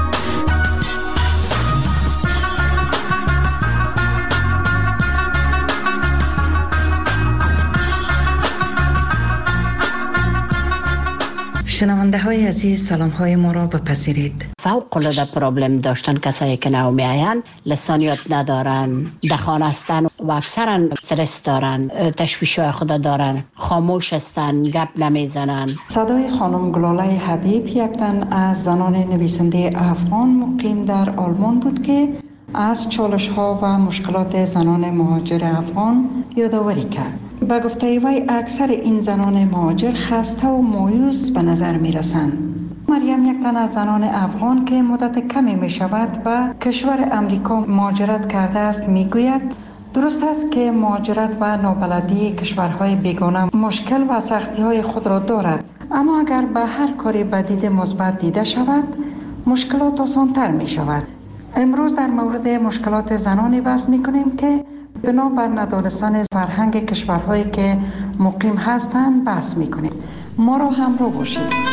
شنونده های عزیز، سلام های ما را بپذیرید. فوق العاده پرابلم داشتن کسایی که نو میاین، لسانیات ندارن، دخان هستن و اکثرا استرس دارن، تشویش خود دارن، خاموش هستن، گپ نمیزنن. صدای خانم گلاله حبیب یک تن از زنان نویسنده افغان مقیم در آلمان بود که از چالش ها و مشکلات زنان مهاجر افغان یادآوری کرد. به گفته وی اکثر این زنان مهاجر خسته و مایوس به نظر می رسند. مریم یک تن از زنان افغان که مدت کمی می شود به کشور امریکا مهاجرت کرده است می گوید درست است که مهاجرت و نابلدی کشورهای بیگانه مشکل و سختی های خود را دارد، اما اگر به هر کاری به دید مثبت دیده شود مشکلات آسان‌تر می شود. امروز در مورد مشکلات زنانی بحث می کنیم که بنا بر ندانستن فرهنگ کشورهایی که مقیم هستند بحث می کنیم. ما را همراه باشید.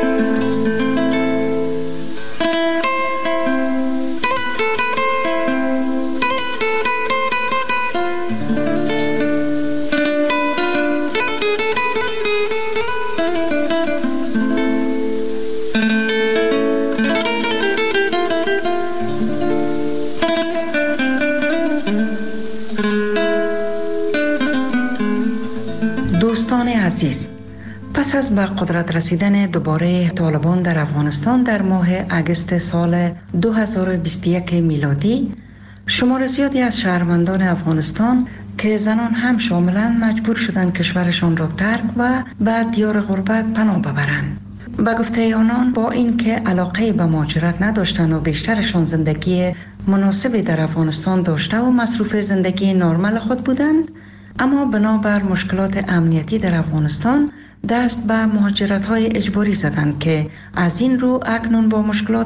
دوستان عزیز، پس از به قدرت رسیدن دوباره طالبان در افغانستان در ماه اگست سال 2021 میلادی، شمار زیادی از شهروندان افغانستان که زنان هم شاملند مجبور شدند کشورشان را ترک و بر دیار غربت پناه ببرند. به گفته آنان با اینکه علاقه به مهاجرت نداشتند و بیشترشان زندگی مناسبی در افغانستان داشته و مصروف زندگی نرمال خود بودند، اما بنابر مشکلات امنیتی در افغانستان دست به مهاجرت‌های اجباری زدند که از این رو اکنون با مشکلات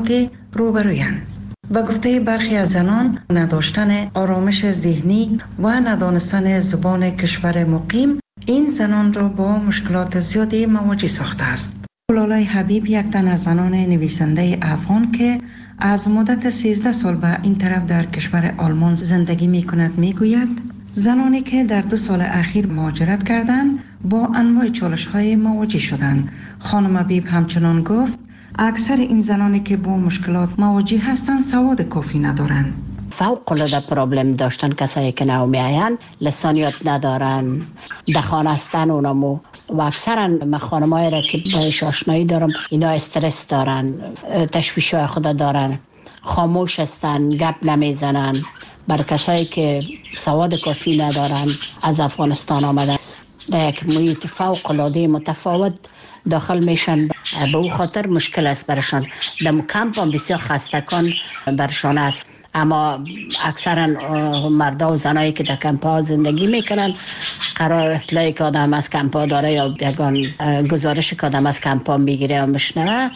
روبرویند. به گفته برخی از زنان، نداشتن آرامش ذهنی و ندانستن زبان کشور مقیم این زنان را با مشکلات زیادی مواجه ساخته است. لالای حبیب یک تن از زنان نویسنده افغان که از مدت 13 سال به این طرف در کشور آلمان زندگی می کند می گوید زنانی که در 2 سال اخیر مهاجرت کردند با انواع چالش‌های مواجه شدند. خانم حبیب همچنان گفت اکثر این زنانی که با مشکلات مواجه هستند سواد کافی ندارند. فوق العاده پرابلم داشتن کسایی که نو میاین، لسانیات ندارن، دخانستن اونمو و اکثرا خانمایی را که باش آشنایی دارم اینا استرس دارن، تشویش‌های خود دارن، خاموش هستن، گپ نمیزنن. بر کسایی که سواد کافی ندارن از افغانستان آمده است در یک محیط فوق العاده متفاوت داخل میشن، به او خاطر مشکل است برشان. در کمپ هم بسیار خستگان برشان است. اما اکثرا مردا و زنایی که در کمپ ها زندگی میکنن قرار اطلاعی که آدم از کمپ ها داره یا یگان گزارش که آدم از کمپ ها میگیره و میشنوه،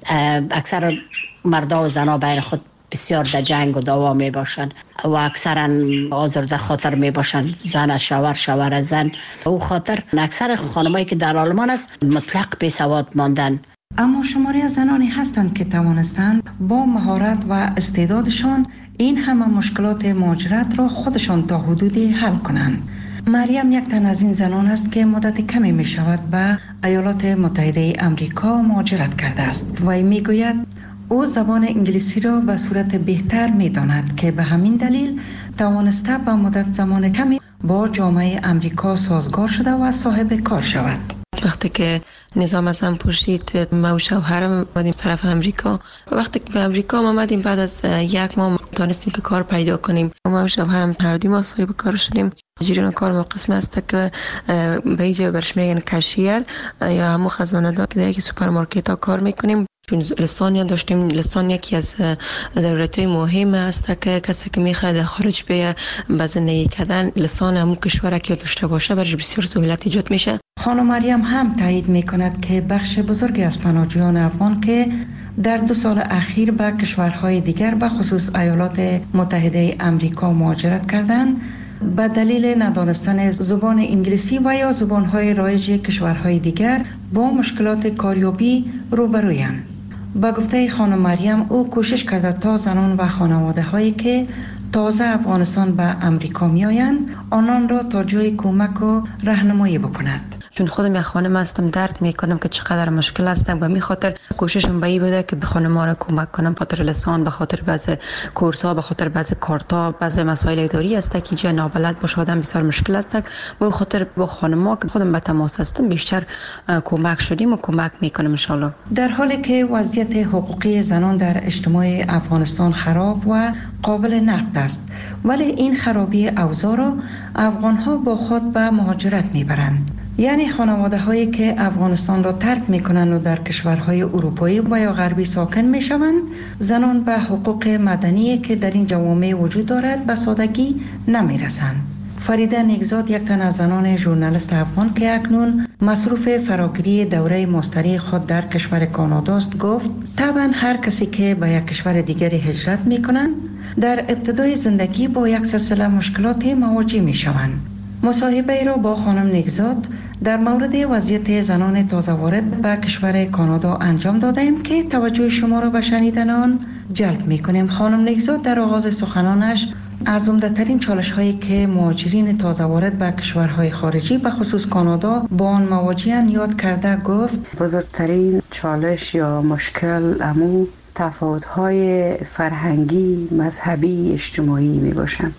اکثر مردا و زنا بین خود بسیار در جنگ و دعوا می باشن و اکثرا آزرده خاطر می باشن، زن از شوهر، شوهر از زن. او خاطر اکثر خانمایی که در آلمان است مطلق بی سواد ماندن. اما شماری از زنانی هستند که توانستند با مهارت و استعدادشان این همه مشکلات مهاجرت را خودشان تا حدودی حل کنند. مریم یک تن از این زنان است که مدت کمی می شود به ایالات متحده امریکا مهاجرت کرده است و می گوید او زبان انگلیسی را به صورت بهتر می داند که به همین دلیل توانسته به مدت زمان کمی با جامعه امریکا سازگار شده و صاحب کار شود. وقتی که نظام از هم پرسید ما و شوهرم آمدیم طرف امریکا. وقتی که به امریکا آمدیم بعد از 1 ماه تونستیم که کار پیدا کنیم. ما و شوهرم هر دو ما صاحب کار شدیم. جریان کار ما قسمی است که به اینجا برش میگن کشیر یا همون خزانه دار که در یک سوپرمارکت ها کار میکنیم. چون لسان داشتیم، لسان یکی از ضرورت‌های مهم است که کسی که میخواد خارج بیه به زندگی کردن لسان همون کشور که داشته باشه برش بسیار سهولت ایجاد میشه. خانم مریم هم تایید میکند که بخش بزرگی از پناهجویان افغان که در 2 سال اخیر به کشورهای دیگر به خصوص ایالات متحده امریکا مهاجرت کردند به دلیل ندانستن زبان انگلیسی و یا زبانهای رایج کشورهای دیگر با مشکلات کاریابی روبرویند. به گفته خانم مریم او کوشش کرده تا زنان و خانواده هایی که تازه افغانستان به امریکا می آیند آنان را تا جای کمک و راهنمایی بکند. چون خودم یک خانم هستم درک میکنم که چقدر مشکل هستم و می خاطر کوششم به این بوده که به خانم‌ها را کمک کنم، به خاطر لسان، به خاطر بعض کورس‌ها، به خاطر بعض کارتا، بعض مسائل اداری است که جا نابلد باشه آدم بسیار مشکل است. به خاطر با خانم‌ها که خودم به تماس هستم بیشتر کمک شدیم و کمک میکنم ان شاء الله. در حالی که وضعیت حقوقی زنان در اجتماع افغانستان خراب و قابل نقد است، ولی این خرابی اوضاع را افغان‌ها با خود به مهاجرت میبرند. یعنی خانواده هایی که افغانستان را ترک می کنند و در کشورهای اروپایی و یا غربی ساکن می شوند، زنان به حقوق مدنی که در این جوامع وجود دارد به سادگی نمی رسند. فریده نیکزاد یک تن از زنان ژورنالیست افغان که اکنون مصروف فراگیری دوره ماستری خود در کشور کانادا است گفت طبعا هر کسی که به یک کشور دیگری هجرت می کنند در ابتدای زندگی با یک سلسله مشکلات مواجه می شوند. مصاحبه ای را با خانم نیکزاد در مورد وضعیت زنان تازه وارد به کشور کانادا انجام دادیم که توجه شما را به شنیدن آن جلب می کنیم. خانم نیکزاد در آغاز سخنانش از عمده‌ترین چالش هایی که مهاجرین تازه وارد به کشورهای خارجی به خصوص کانادا با آن مواجه‌اند یاد کرده گفت بزرگترین چالش یا مشکل امو تفاوت‌های فرهنگی، مذهبی، اجتماعی می باشند.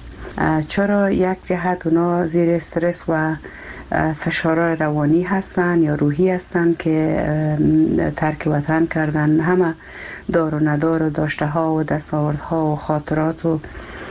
چرا یک جهت اونا زیر استرس و فشار روانی هستن یا روحی هستن که ترک وطن کردن، همه دار و ندار و داشته ها و دستاوردها و خاطرات و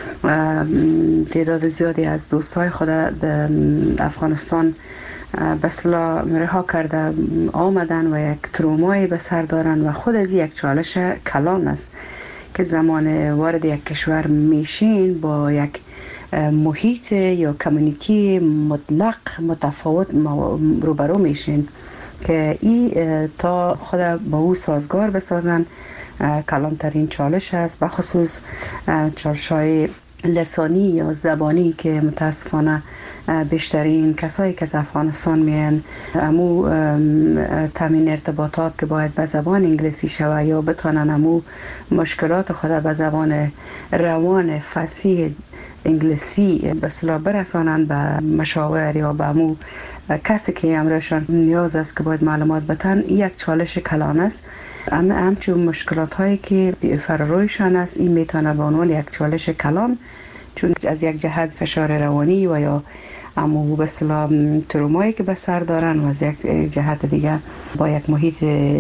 تعداد زیادی از دوستای خود افغانستان به اصطلاح رها کرده آمدن و یک ترومای به سر دارن و خود از یک چالش کلان است که زمان وارد یک کشور میشین با یک محیط یا کمیونیتی مطلق متفاوت روبرو میشین که تا خود با او سازگار بسازن کلانترین چالش است، بخصوص چالش‌های لسانی یا زبانی که متاسفانه بیشترین کسایی که از افغانستان میان امو تامین ارتباطات که باید به زبان انگلیسی شود یا بتونن امو مشکلات خود به زبان روان فصیح انگلیسی به اصطلاح برسانند به مشاور یا به امو کسی که امرشان نیاز است که باید معلومات بتن، یک چالش کلان است. همچون مشکلات هایی که فرارویشان است، این میتونه به عنوان یک چالش کلان، چون از یک جهت فشار روانی و یا امو به اصطلاح ترومایی که به سر دارن و از یک جهت دیگه با یک محیط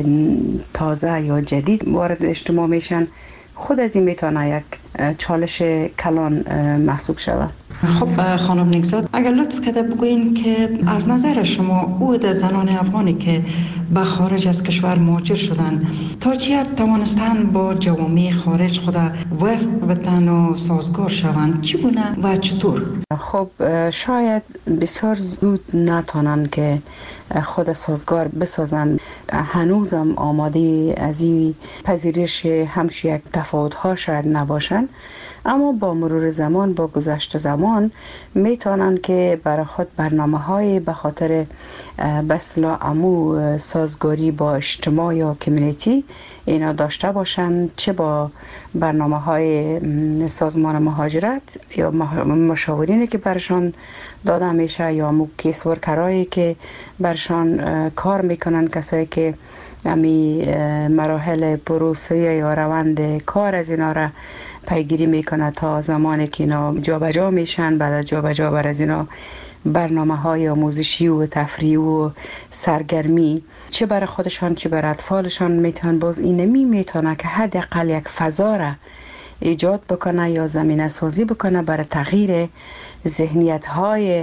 تازه یا جدید وارد اجتماع میشن، خود از این میتونه یک چالش کلان محسوب شود. خب خانم نیکزاد، اگر لطف کرده بگوین که از نظر شما عود زنان افغانی که به خارج از کشور مهاجر شدن تا چه حد توانستن با جوامع خارج خود وفق بتن و سازگار شوند، چگونه و چطور؟ خب شاید بسیار زود نتونن که خود سازگار بسازن، هنوزم آماده از این پذیرش همش یک تفاوت ها شاید نباشن، اما با مرور زمان، با گذشت زمان میتونن که برای خود برنامه های به خاطر بسلا امو سازگاری با اجتماع یا کمیونیتی اینا داشته باشن، چه با برنامه های سازمان مهاجرت یا مشاورینی که برشان داده میشه یا امو کیس ورکرایی که برشان کار میکنن، کسایی که امی مراحل پروسه یا روند کار از اینا را پیگیری میکنه تا زمانی که اینا جابجا میشن. بعد از جابجا بر از اینا برنامه های آموزشی و تفریحی و سرگرمی چه برای خودشان چه برای اطفالشان میتونن، باز این میتونه که حداقل یک فضا را ایجاد بکنه یا زمینه سازی بکنه برای تغییر ذهنیت های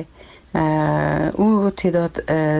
او تعداد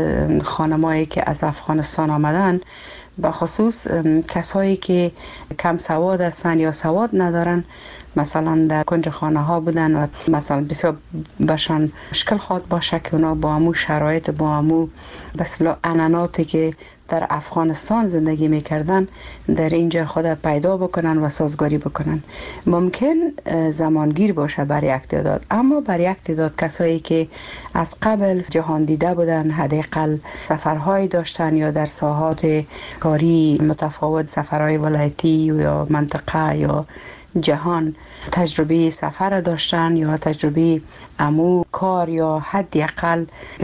خانمایی که از افغانستان آمدن، به خصوص کسایی که کم سواد هستن یا سواد ندارن، مثلا در کنج خانه ها بودن و مثلا بسیار بشان مشکل خواد باشه که اونا با همون شرایط، با همون بسیار عنعناتی که در افغانستان زندگی میکردن در اینجا خود پیدا بکنن و سازگاری بکنن. ممکن زمانگیر باشه برای یک تعداد، اما برای یک تعداد کسایی که از قبل جهان دیده بودن، حداقل سفرهایی داشتن یا در ساحات کاری متفاوت، سفرهای ولایتی یا منطقه یا جهان تجربه سفر داشتن یا تجربه امو کار یا حداقل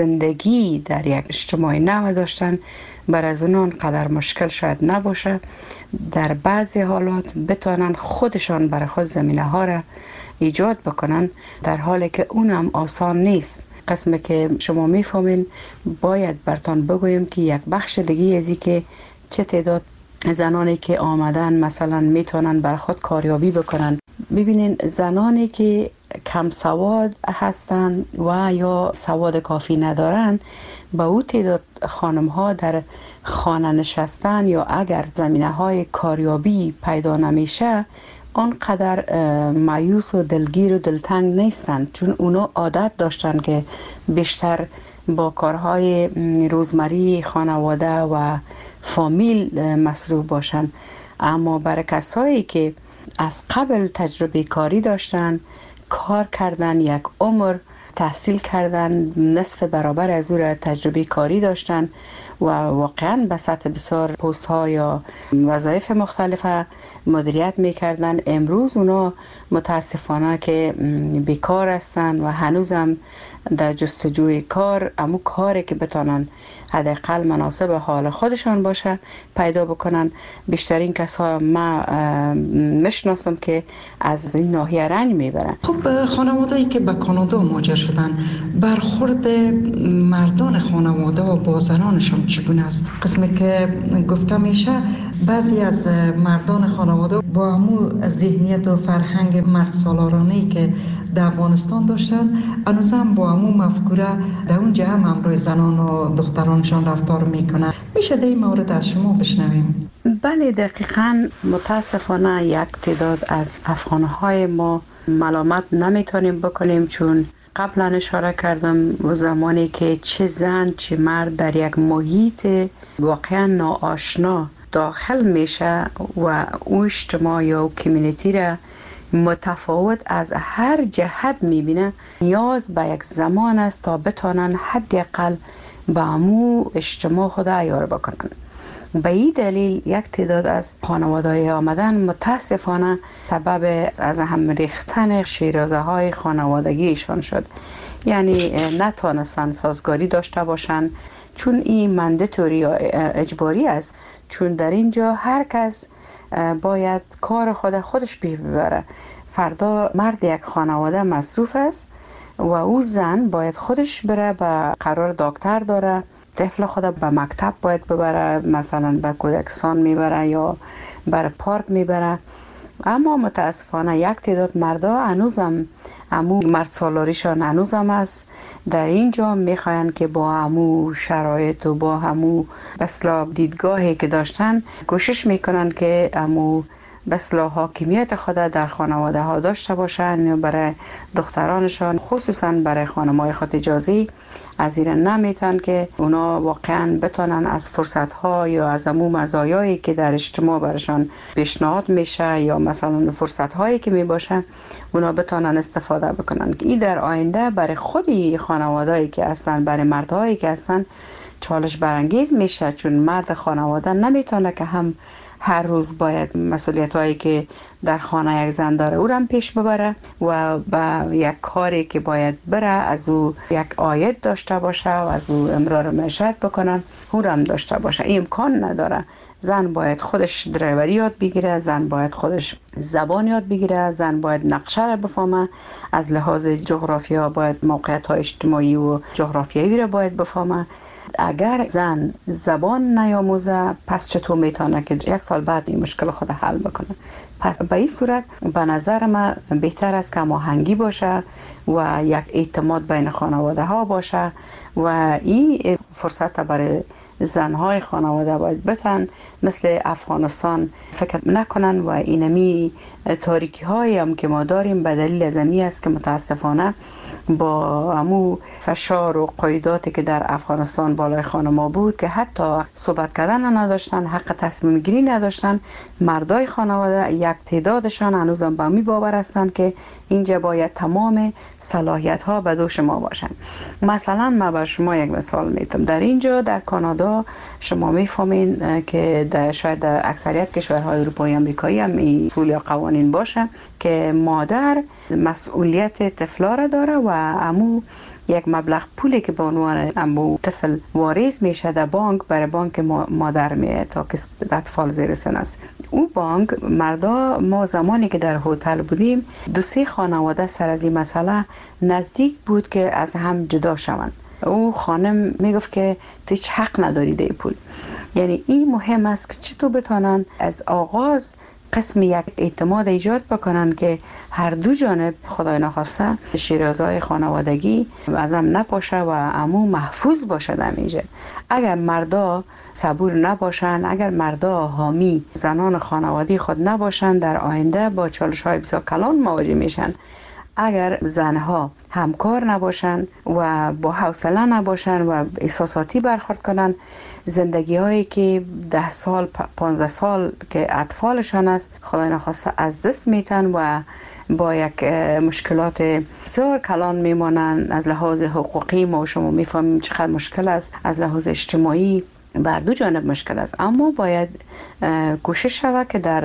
زندگی در یک اجتماع نو داشتن، بر از اونان قدر مشکل شاید نباشه، در بعضی حالات بتونن خودشان برای خود زمینه ها را ایجاد بکنن، در حالی که اونم آسان نیست. قسمه که شما میفهمین باید برتان بگویم که یک بخش دیگه ازی که چه تعداد زنانی که آمدن مثلا میتونن برای خود کاریابی بکنن. ببینین زنانی که کم سواد هستن و یا سواد کافی ندارن، با او تعداد خانم ها در خانه نشستن یا اگر زمینه های کاریابی پیدا نمیشه آنقدر مایوس و دلگیر و دلتنگ نیستن، چون اونا عادت داشتن که بیشتر با کارهای روزمره خانواده و فامیل مصروف باشن. اما برای کسایی که از قبل تجربه کاری داشتن، کار کردن یک عمر، تحصیل کردن، نصف برابر از او را تجربه کاری داشتن و واقعا به سطح بسیار پست ها یا وظایف مختلفه مدیریت میکردن، امروز اونا متاسفانه که بیکار هستن و هنوزم در جستجوی کار، اما کاری که بتونن حداقل مناسب حال خودشان باشه پیدا بکنن. بیشترین کسا ما میشناسم که از این ناحیه رنج میبرن. خب خانواده‌ای که به کانادا مهاجر شدن، برخورد مردان خانواده و با زنانشان چگونه است؟ قسمی که گفته میشه بعضی از مردان خانواده با همون ذهنیت و فرهنگ مرد سالارانه‌ای که در افغانستان داشتن، هنوزم با همون مفکوره در اونجا هم همراه زنان و دخترانشان رفتار میکنن. میشه در این مورد از شما بشنویم؟ بله دقیقاً. متاسفانه یک تعداد از افغانهای ما ملامت نمیتونیم بکنیم، چون قبلا اشاره کردم و زمانی که چه زن چه مرد در یک محیط واقعا ناآشنا داخل میشه و او اجتماع یا کمیونیتی را متفاوت از هر جهت میبینه، نیاز به یک زمان است تا بتانن حداقل به امو اجتماع خود عیار بکنن. به این دلیل یک تعداد از خانواده‌های آمدن متاسفانه سبب از هم ریختن شیرازه های خانوادگیشان شد. یعنی نتانستن سازگاری داشته باشن، چون این منداتوری یا اجباری است، چون در اینجا هر کس باید کار خودش ببره. فردا مرد یک خانواده مصروف است و او زن باید خودش بره به قرار دکتر داره، طفل خود به مکتب باید ببره، مثلا به کودکستان میبره یا بر پارک میبره. اما متاسفانه یک تعداد مردا هنوزم امو مرد سالاریشان هنوزم است در اینجا میخواین که با امو شرایط و با امو بسلا دیدگاهی که داشتن کوشش میکنن که امو بسلا حاکمیت خود در خانواده ها داشته باشن، برای دخترانشان خصوصا برای خانمای خود اجازی از این نمیتن که اونا واقعا بتونن از فرصت ها یا از امو مزایایی که در اجتماع برشان پیشنهاد میشه یا مثلا فرصت هایی که میباشه اونا بتونن استفاده بکنن. این در آینده برای خودی خانوادهایی که هستن، برای مردهایی که هستن چالش برانگیز میشه، چون مرد خانواده نمیتونه که هم هر روز باید مسئولیت هایی که در خانه یک زن داره او هم پیش ببره و با یک کاری که باید بره از او یک عاید داشته باشه و از او امرار معیشت بکنن او هم داشته باشه. این امکان نداره. زن باید خودش درایوری یاد بگیره، زن باید خودش زبان یاد بگیره، زن باید نقشه را بفهمه، از لحاظ جغرافیا باید موقعیت های اجتماعی و جغرافیایی را باید بفهمه. اگر زن زبان نیاموزه پس چطور میتونه که یک سال بعد این مشکل خود حل بکنه؟ پس به این صورت به نظر من بهتر است که هماهنگی باشه و یک اعتماد بین خانواده ها باشه و این فرصت برای زنهای خانواده باید بتن مثل افغانستان فکر نکنن و اینمی تاریکی هایی هم که ما داریم به دلیل ازمی است که متاسفانه با همو فشار و قیوداتی که در افغانستان بالای خانما بود که حتی صحبت کردن نداشتن، حق تصمیم گیری نداشتن، مردای خانواده یک تعدادشان هنوزم به می باور هستند که اینجا باید تمام صلاحیت ها به دوش ما باشن. مثلا ما بر شما یک مثال میتونم. در اینجا در کانادا شما میفهمین که شاید در اکثریت کشورهای اروپایی امریکایی هم این اصول یا قوانین باشه که مادر مسئولیت طفلا را داره و امو یک مبلغ پولی که به عنوان امو طفل واریز میشه در بانک برای بانک مادر میه تا که اطفال زیر سن است. او بانک مردا ما زمانی که در هتل بودیم 2-3 خانواده سر از این مسئله نزدیک بود که از هم جدا شوند. او خانم میگفت که تو هیچ حق نداری ده پول. یعنی این مهم است که چطور بتونن از آغاز قسم یک اعتماد ایجاد بکنن که هر دو جانب خدای نخواسته شیرازهای خانوادگی از هم نپاشه و امو محفوظ باشه دمیجه. اگر مردا صبور نباشن، اگر مردا حامی زنان خانوادی خود نباشن در آینده با چالش های بسیار کلان مواجه میشن. اگر زنها همکار نباشن و با حوصله نباشن و احساساتی برخورد کنن، زندگی هایی که 10 سال 15 سال که اطفالشان است خدای نخواسته از دست میتن و با یک مشکلات بسیار کلان میمانن. از لحاظ حقوقی ما شما میفهمیم چقدر مشکل است، از لحاظ اجتماعی بر دو جانب مشکل است. اما باید کوشش شود که در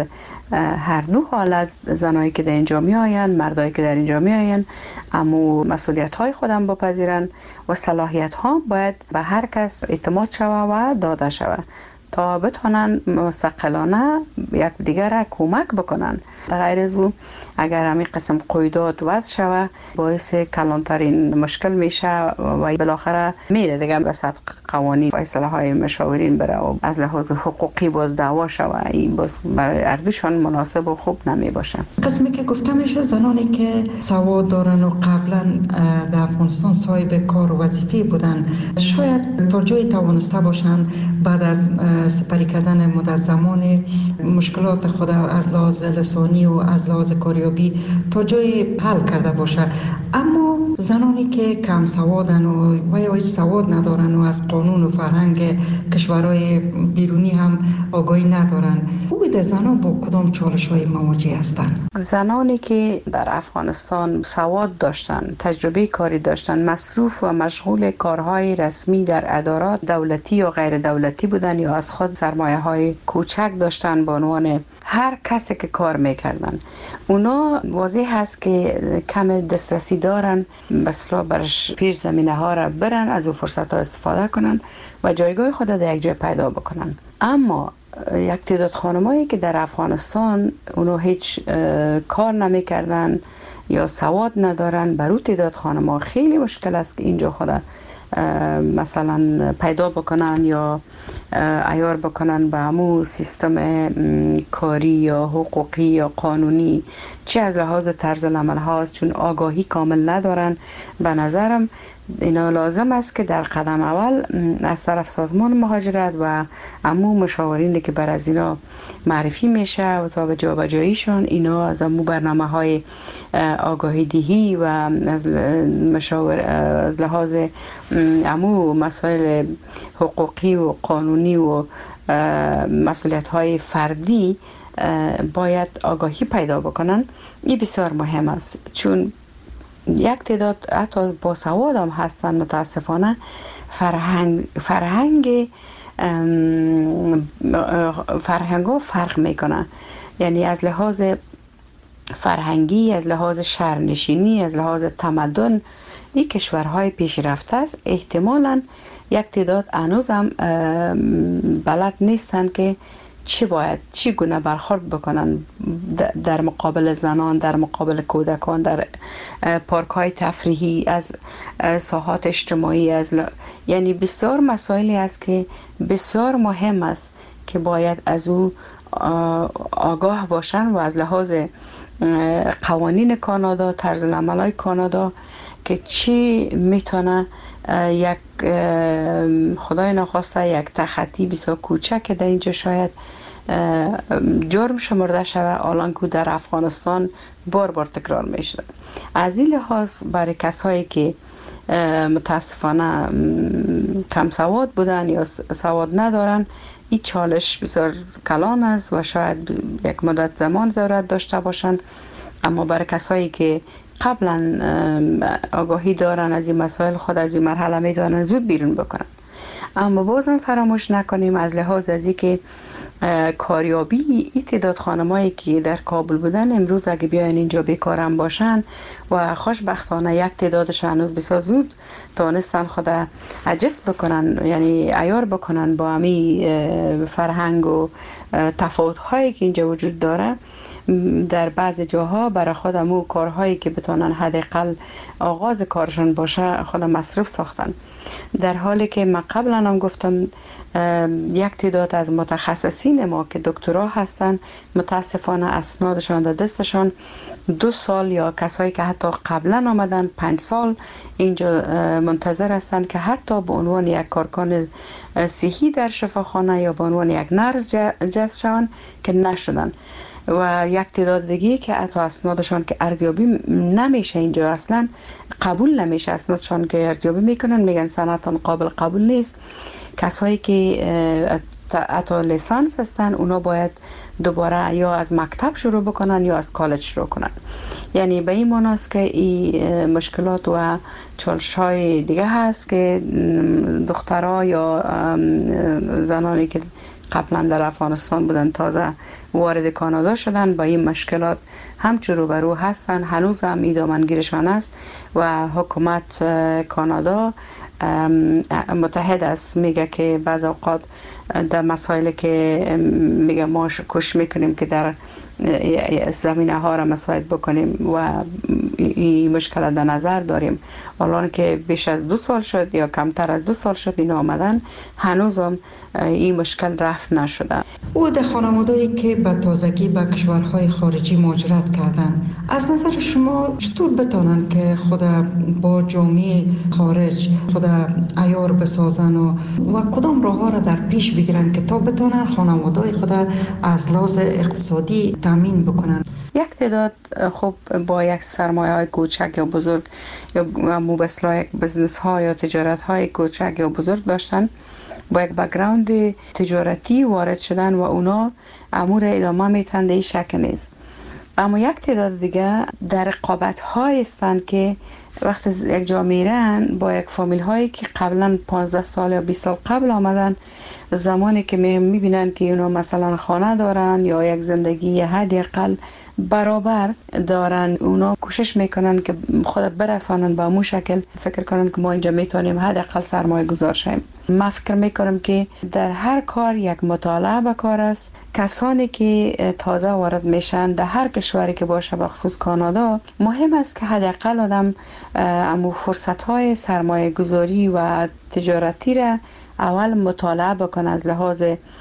هر دو حالت زنایی که در اینجا می آین، مردایی که در اینجا می آین، اما مسئولیت های خودم بپذیرن و صلاحیت ها باید به هر کس اعتماد شود و داده شود تا بتونن مستقلانه یک دیگر را کمک بکنن. در غیر از او اگر همین قسم قیودات وضع شود باعث کلانترین مشکل میشه و بالاخره میره دیگه به سطح قوانین و اصلاح های مشاورین بره و از لحاظ حقوقی باز دعوا شود. این باز برای اردوشان مناسب و خوب نمی باشه. قسمی که گفته میشه زنانی که سواد دارن و قبلا در افغانستان صاحب کار و وظیفه بودن شاید تا جایی توانسته باشن بعد از سپری کردن مدت زمان مشکلات خود از لحاظ لسانی و از لحاظ کاریابی تا جایی حل کرده باشه. اما زنانی که کم سوادن و یا هیچ سواد ندارن و از قانون و فرهنگ کشورهای بیرونی هم آگاهی ندارن، بود زنان با کدام چالش‌های مواجه هستند؟ زنانی که در افغانستان سواد داشتن، تجربه کاری داشتن، مصروف و مشغول کارهای رسمی در ادارات دولتی یا غیر دولتی بودن یا از خود سرمایه‌های کوچک داشتن به عنوان هر کسی که کار میکردن، اونا واضح هست که کم دسترسی دارن بسلا برش پیش زمینه ها را برن، از اون فرصت ها استفاده کنن و جایگاه خود در یک جای پیدا بکنن. اما یک تعداد خانمایی که در افغانستان اونا هیچ کار نمیکردن یا سواد ندارن، برای تعداد خانم‌ها خیلی مشکل است که اینجا خود مثلا پیدا بکنن یا عیار بکنن به همون سیستم کاری یا حقوقی یا قانونی، چه از لحاظ طرز العمل هاست، چون آگاهی کامل ندارن. به نظرم اینا لازم است که در قدم اول از طرف سازمان مهاجرت و عموم مشاورینی که بر از اینا معرفی میشه و تا به جابجاییشون اینا از عموم برنامه های آگاهی دهی و از از لحاظ عموم مسائل حقوقی و قانونی و مسئولیت های فردی باید آگاهی پیدا بکنن. این بسیار مهم است، چون یک تعداد حتی با سواد هم هستن متاسفانه فرهنگ ها فرق میکنه. یعنی از لحاظ فرهنگی، از لحاظ شهرنشینی، از لحاظ تمدن این کشورهای پیشرفته است. احتمالاً یک تعداد هنوز هم بلد نیستن که چی گونه برخورد بکنن در مقابل زنان، در مقابل کودکان، در پارک های تفریحی، از ساحات اجتماعی، یعنی بسیار مسائلی است که بسیار مهم است که باید از او آگاه باشن و از لحاظ قوانین کانادا، طرز العمل‌های کانادا که چی میتونه یک خدای نخواسته یک تخطی بسیار کوچک در اینجا شاید جرم شمرده شود، الان که در افغانستان بار بار تکرار میشه. از این لحاظ برای کسایی که متاسفانه کم سواد بودن یا سواد ندارن، این چالش بسیار کلان است و شاید یک مدت زمان ضرورت داشته باشن. اما برای کسایی که قبلا آگاهی دارن از این مسائل، خود از این مرحله میتونن زود بیرون بکنن. اما بازم فراموش نکنیم از لحاظ از اینکه کاریابی این تعداد خانمایی که در کابل بودن امروز اگه بیاین اینجا بیکارم باشن و خوشبختانه یک تعدادش هنوز بسیار زود تانستن خود اجست بکنن، یعنی عیار بکنن با همی فرهنگ و تفاوت هایی که اینجا وجود داره. در بعض جاها برای خودمو کارهایی که بتونن حداقل آغاز کارشون باشه خود مصرف ساختن، در حالی که من قبلا هم گفتم یک تعداد از متخصصین ما که دکترا هستن متاسفانه اسنادشان در دستشان 2 سال یا کسایی که حتی قبلا آمدن 5 سال اینجا منتظر هستن که حتی به عنوان یک کارکن صحی در شفاخانه یا به عنوان یک نرس جذب شوند که نشدن. و یک تعداد دیگه که حتی اسنادشان که ارزیابی نمیشه اینجا، اصلا قبول نمیشه اسنادشان که ارزیابی میکنن، میگن سندتان قابل قبول نیست. کسایی که حتی لیسانس هستن اونا باید دوباره یا از مکتب شروع بکنن یا از کالج شروع کنن. یعنی به این معنی است که این مشکلات و چالش‌های دیگه هست که دخترها یا زنانی که قبلا در افغانستان بودن تازه وارد کانادا شدن با این مشکلات همچون روبرو هستن. هنوز هم این دامنگیرشان است و حکومت کانادا متحد است، میگه که بعض اوقات در مسائلی که میگه ما کش میکنیم که در زمینه ها را مساعد بکنیم و این مشکل در نظر داریم. الان که بیش از 2 سال شد یا کمتر از 2 سال شد این آمدن، هنوز هم این مشکل رفع نشده. او در خانواده‌ای که به تازگی به کشورهای خارجی مهاجرت کردن، از نظر شما چطور بتونن که خود با جامعه خارج خود عیار بسازن و کدام راه‌ها را در پیش بگیرن که تا بتونن خانواده‌های خود از لحاظ اقتصادی تامین بکنن؟ یک تعداد خب با یک سرمایه های کوچک یا بزرگ یا مبصلای بزنس ها یا تجارت های کوچک یا بزرگ داشتن، با یک بک‌گراند تجارتی وارد شدن و اونا امور ادامه میتن، در شک نیست. اما یک تعداد دیگه در رقابت های هستند که وقتی یک جا میرن با یک فامیل هایی که قبلا 15 سال یا 20 سال قبل آمدن، زمانی که میبینن که اونا مثلا خانه دارن یا یک زندگی حداقل برابر دارن، اونا کوشش میکنن که خود برسانن به مو شکل، فکر کنن که ما اینجا میتونیم حداقل سرمایه گذار شیم. من فکر میکنم که در هر کار یک مطالعه به کار است. کسانی که تازه وارد میشن در هر کشوری که باشه، به خصوص کانادا، مهم است که حداقل آدم امو فرصت های سرمایه گذاری و تجارتی را اول مطالعه بکنه، از لحاظ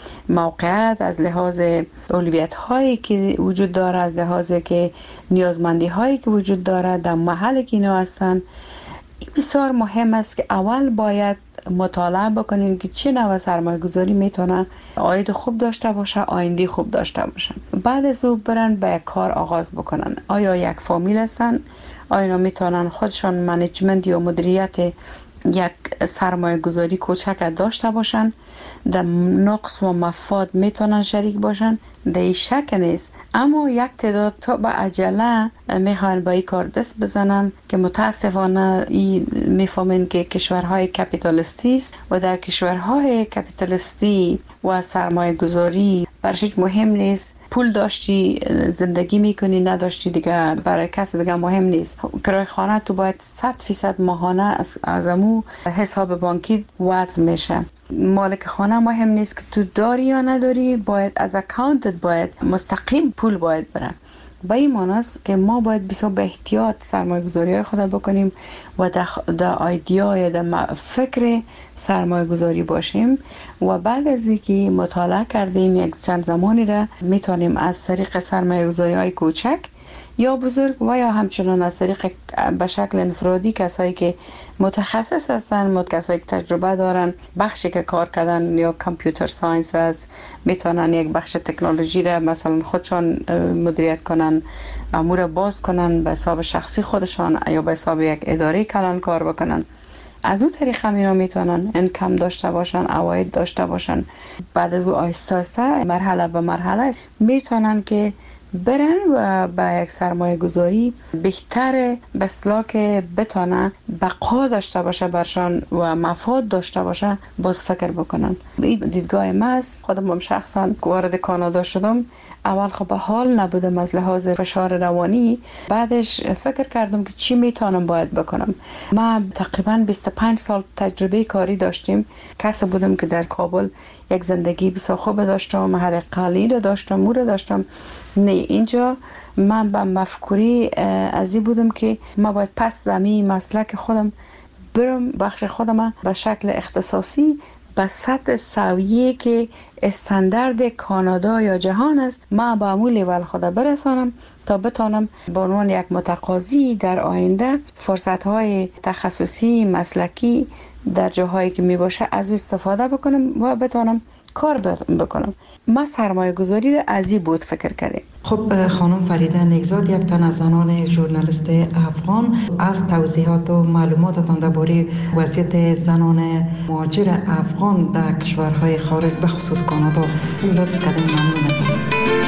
موقعیت، از لحاظ اولویت هایی که وجود داره، از لحاظ که نیازمندی هایی که وجود داره در محل که اینا هستن. این بسیار مهم است که اول باید مطالعه بکنیم که چه نوع سرمایه گذاری میتونه عاید خوب داشته باشه، آینده خوب داشته باشه. بعد از او برن به یک کار آغاز بکنن. آیا یک فامیل هستن؟ آیا میتونن خودشان منیجمنت یا مدیریت یک سرمایه گذاری کوچک داشته باشن؟ در نقص و مفاد میتونن شریک باشن؟ در این شک نیست. اما یک تعداد تا به عجله میخوان با این کار دست بزنن که متاسفانه میفهمن که کشورهای کپیتالیستی است و در کشورهای کپیتالیستی و سرمایه گذاری برش مهم نیست. پول داشتی زندگی میکنی، نداشتی دیگه برای کس دیگه مهم نیست. کرایه خانه تو باید 100% ماهانه از امو حساب بانکی وضع میشه. مالک خانه مهم نیست که تو داری یا نداری، باید از اکانتت باید مستقیم پول باید بره. به این معنی است که ما باید بسیار به احتیاط سرمایه گذاری های خود بکنیم و در ایدیا یا در فکر سرمایه گذاری باشیم و بعد از اینکه مطالعه کردیم یک چند زمانی را میتونیم از طریق سرمایه گذاری های کوچک یا بزرگ و یا همچنان از طریق به شکل انفرادی کسایی که متخصص هستن، کسایی که تجربه دارن، بخشی که کار کردن یا کامپیوتر ساینس هست، میتونن یک بخش تکنولوژی را مثلا خودشان مدیریت کنن، امور باز کنن به حساب شخصی خودشان یا به حساب یک اداره کلان کار بکنن. از اون طریق هم اینا میتونن انکم داشته باشن، عواید داشته باشن. بعد از اون آهسته آهسته مرحله به مرحله میتونن که برن و با یک سرمایه گذاری بهتر بسلا که بتانه بقا داشته باشه برشان و مفاد داشته باشه باز فکر بکنن. این دیدگاه ما است. خودم هم شخصا وارد کانادا شدم، اول خب به حال نبودم از لحاظ فشار روانی، بعدش فکر کردم که چی میتونم باید بکنم. من تقریبا 25 سال تجربه کاری داشتیم. کسی بودم که در کابل یک زندگی بسیار خوب داشتم، حداقل داشتم، مور داشتم. نه، اینجا من به مفکوری از این بودم که ما باید پس زمین مسلک خودم برم، بخش خودم به شکل اختصاصی به سطح سویه که استاندارد کانادا یا جهان است، ما به امون لیول خود برسانم تا بتانم به عنوان یک متقاضی در آینده فرصت‌های تخصصی مسلکی در جاهایی که می باشه از استفاده بکنم و بتانم کار بکنم. ما سرمایه گذاری را از این بود فکر کردیم. خب خانم فریده نیکزاد، یک تن از زنان ژورنالیست افغان، از توضیحات و معلوماتتان درباره وضعیت زنان مهاجر افغان در کشورهای خارج به خصوص کانادا لطف کردین. ممنونم.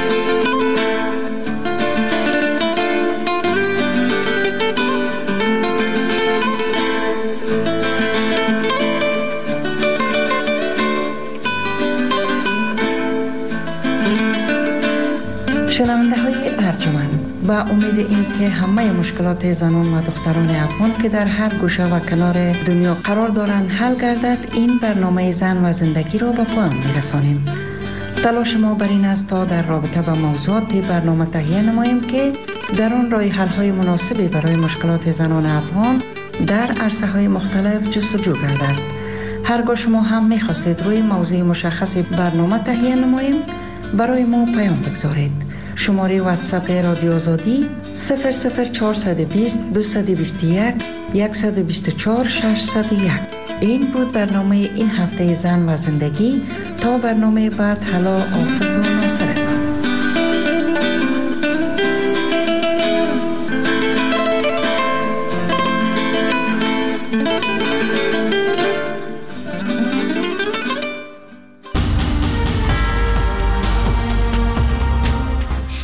شنونده های ارجمند، با امید این که همه مشکلات زنان و دختران افغان که در هر گوشه و کنار دنیا قرار دارند حل گردد، این برنامه زن و زندگی را به پایان میرسانیم. تلاش ما بر این است تا در رابطه با موضوعات برنامه تهیه نماییم که در آن راه حل های مناسبی برای مشکلات زنان افغان در عرصه های مختلف جستجو گردد. هرگاه شما هم میخواستید روی موضوع مشخص برنامه تهیه نماییم، برای ما پیام بگذارید. شماره واتساپ رادیو آزادی 00420 221 124 601. این بود برنامه این هفته زن و زندگی. تا برنامه بعد، حالا حافظ و ناصرتان.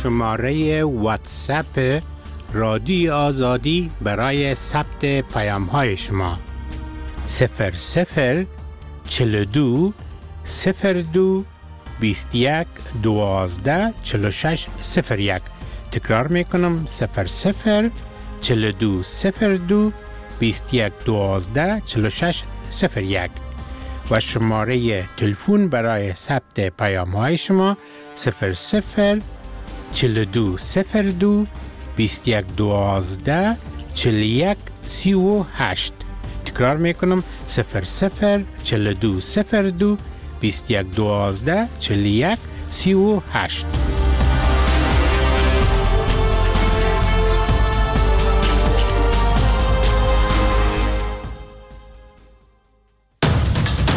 شماره واتساپ رادیو آزادی برای ثبت پیام های شما 00 42 02 21 12 46 01. تکرار میکنم 00 42 02 21 12 46 01 و شماره تلفن برای ثبت پیام های شما 00 42 02 21 12 41 38. تکرار میکنم 00 42 02 21 12 41 38.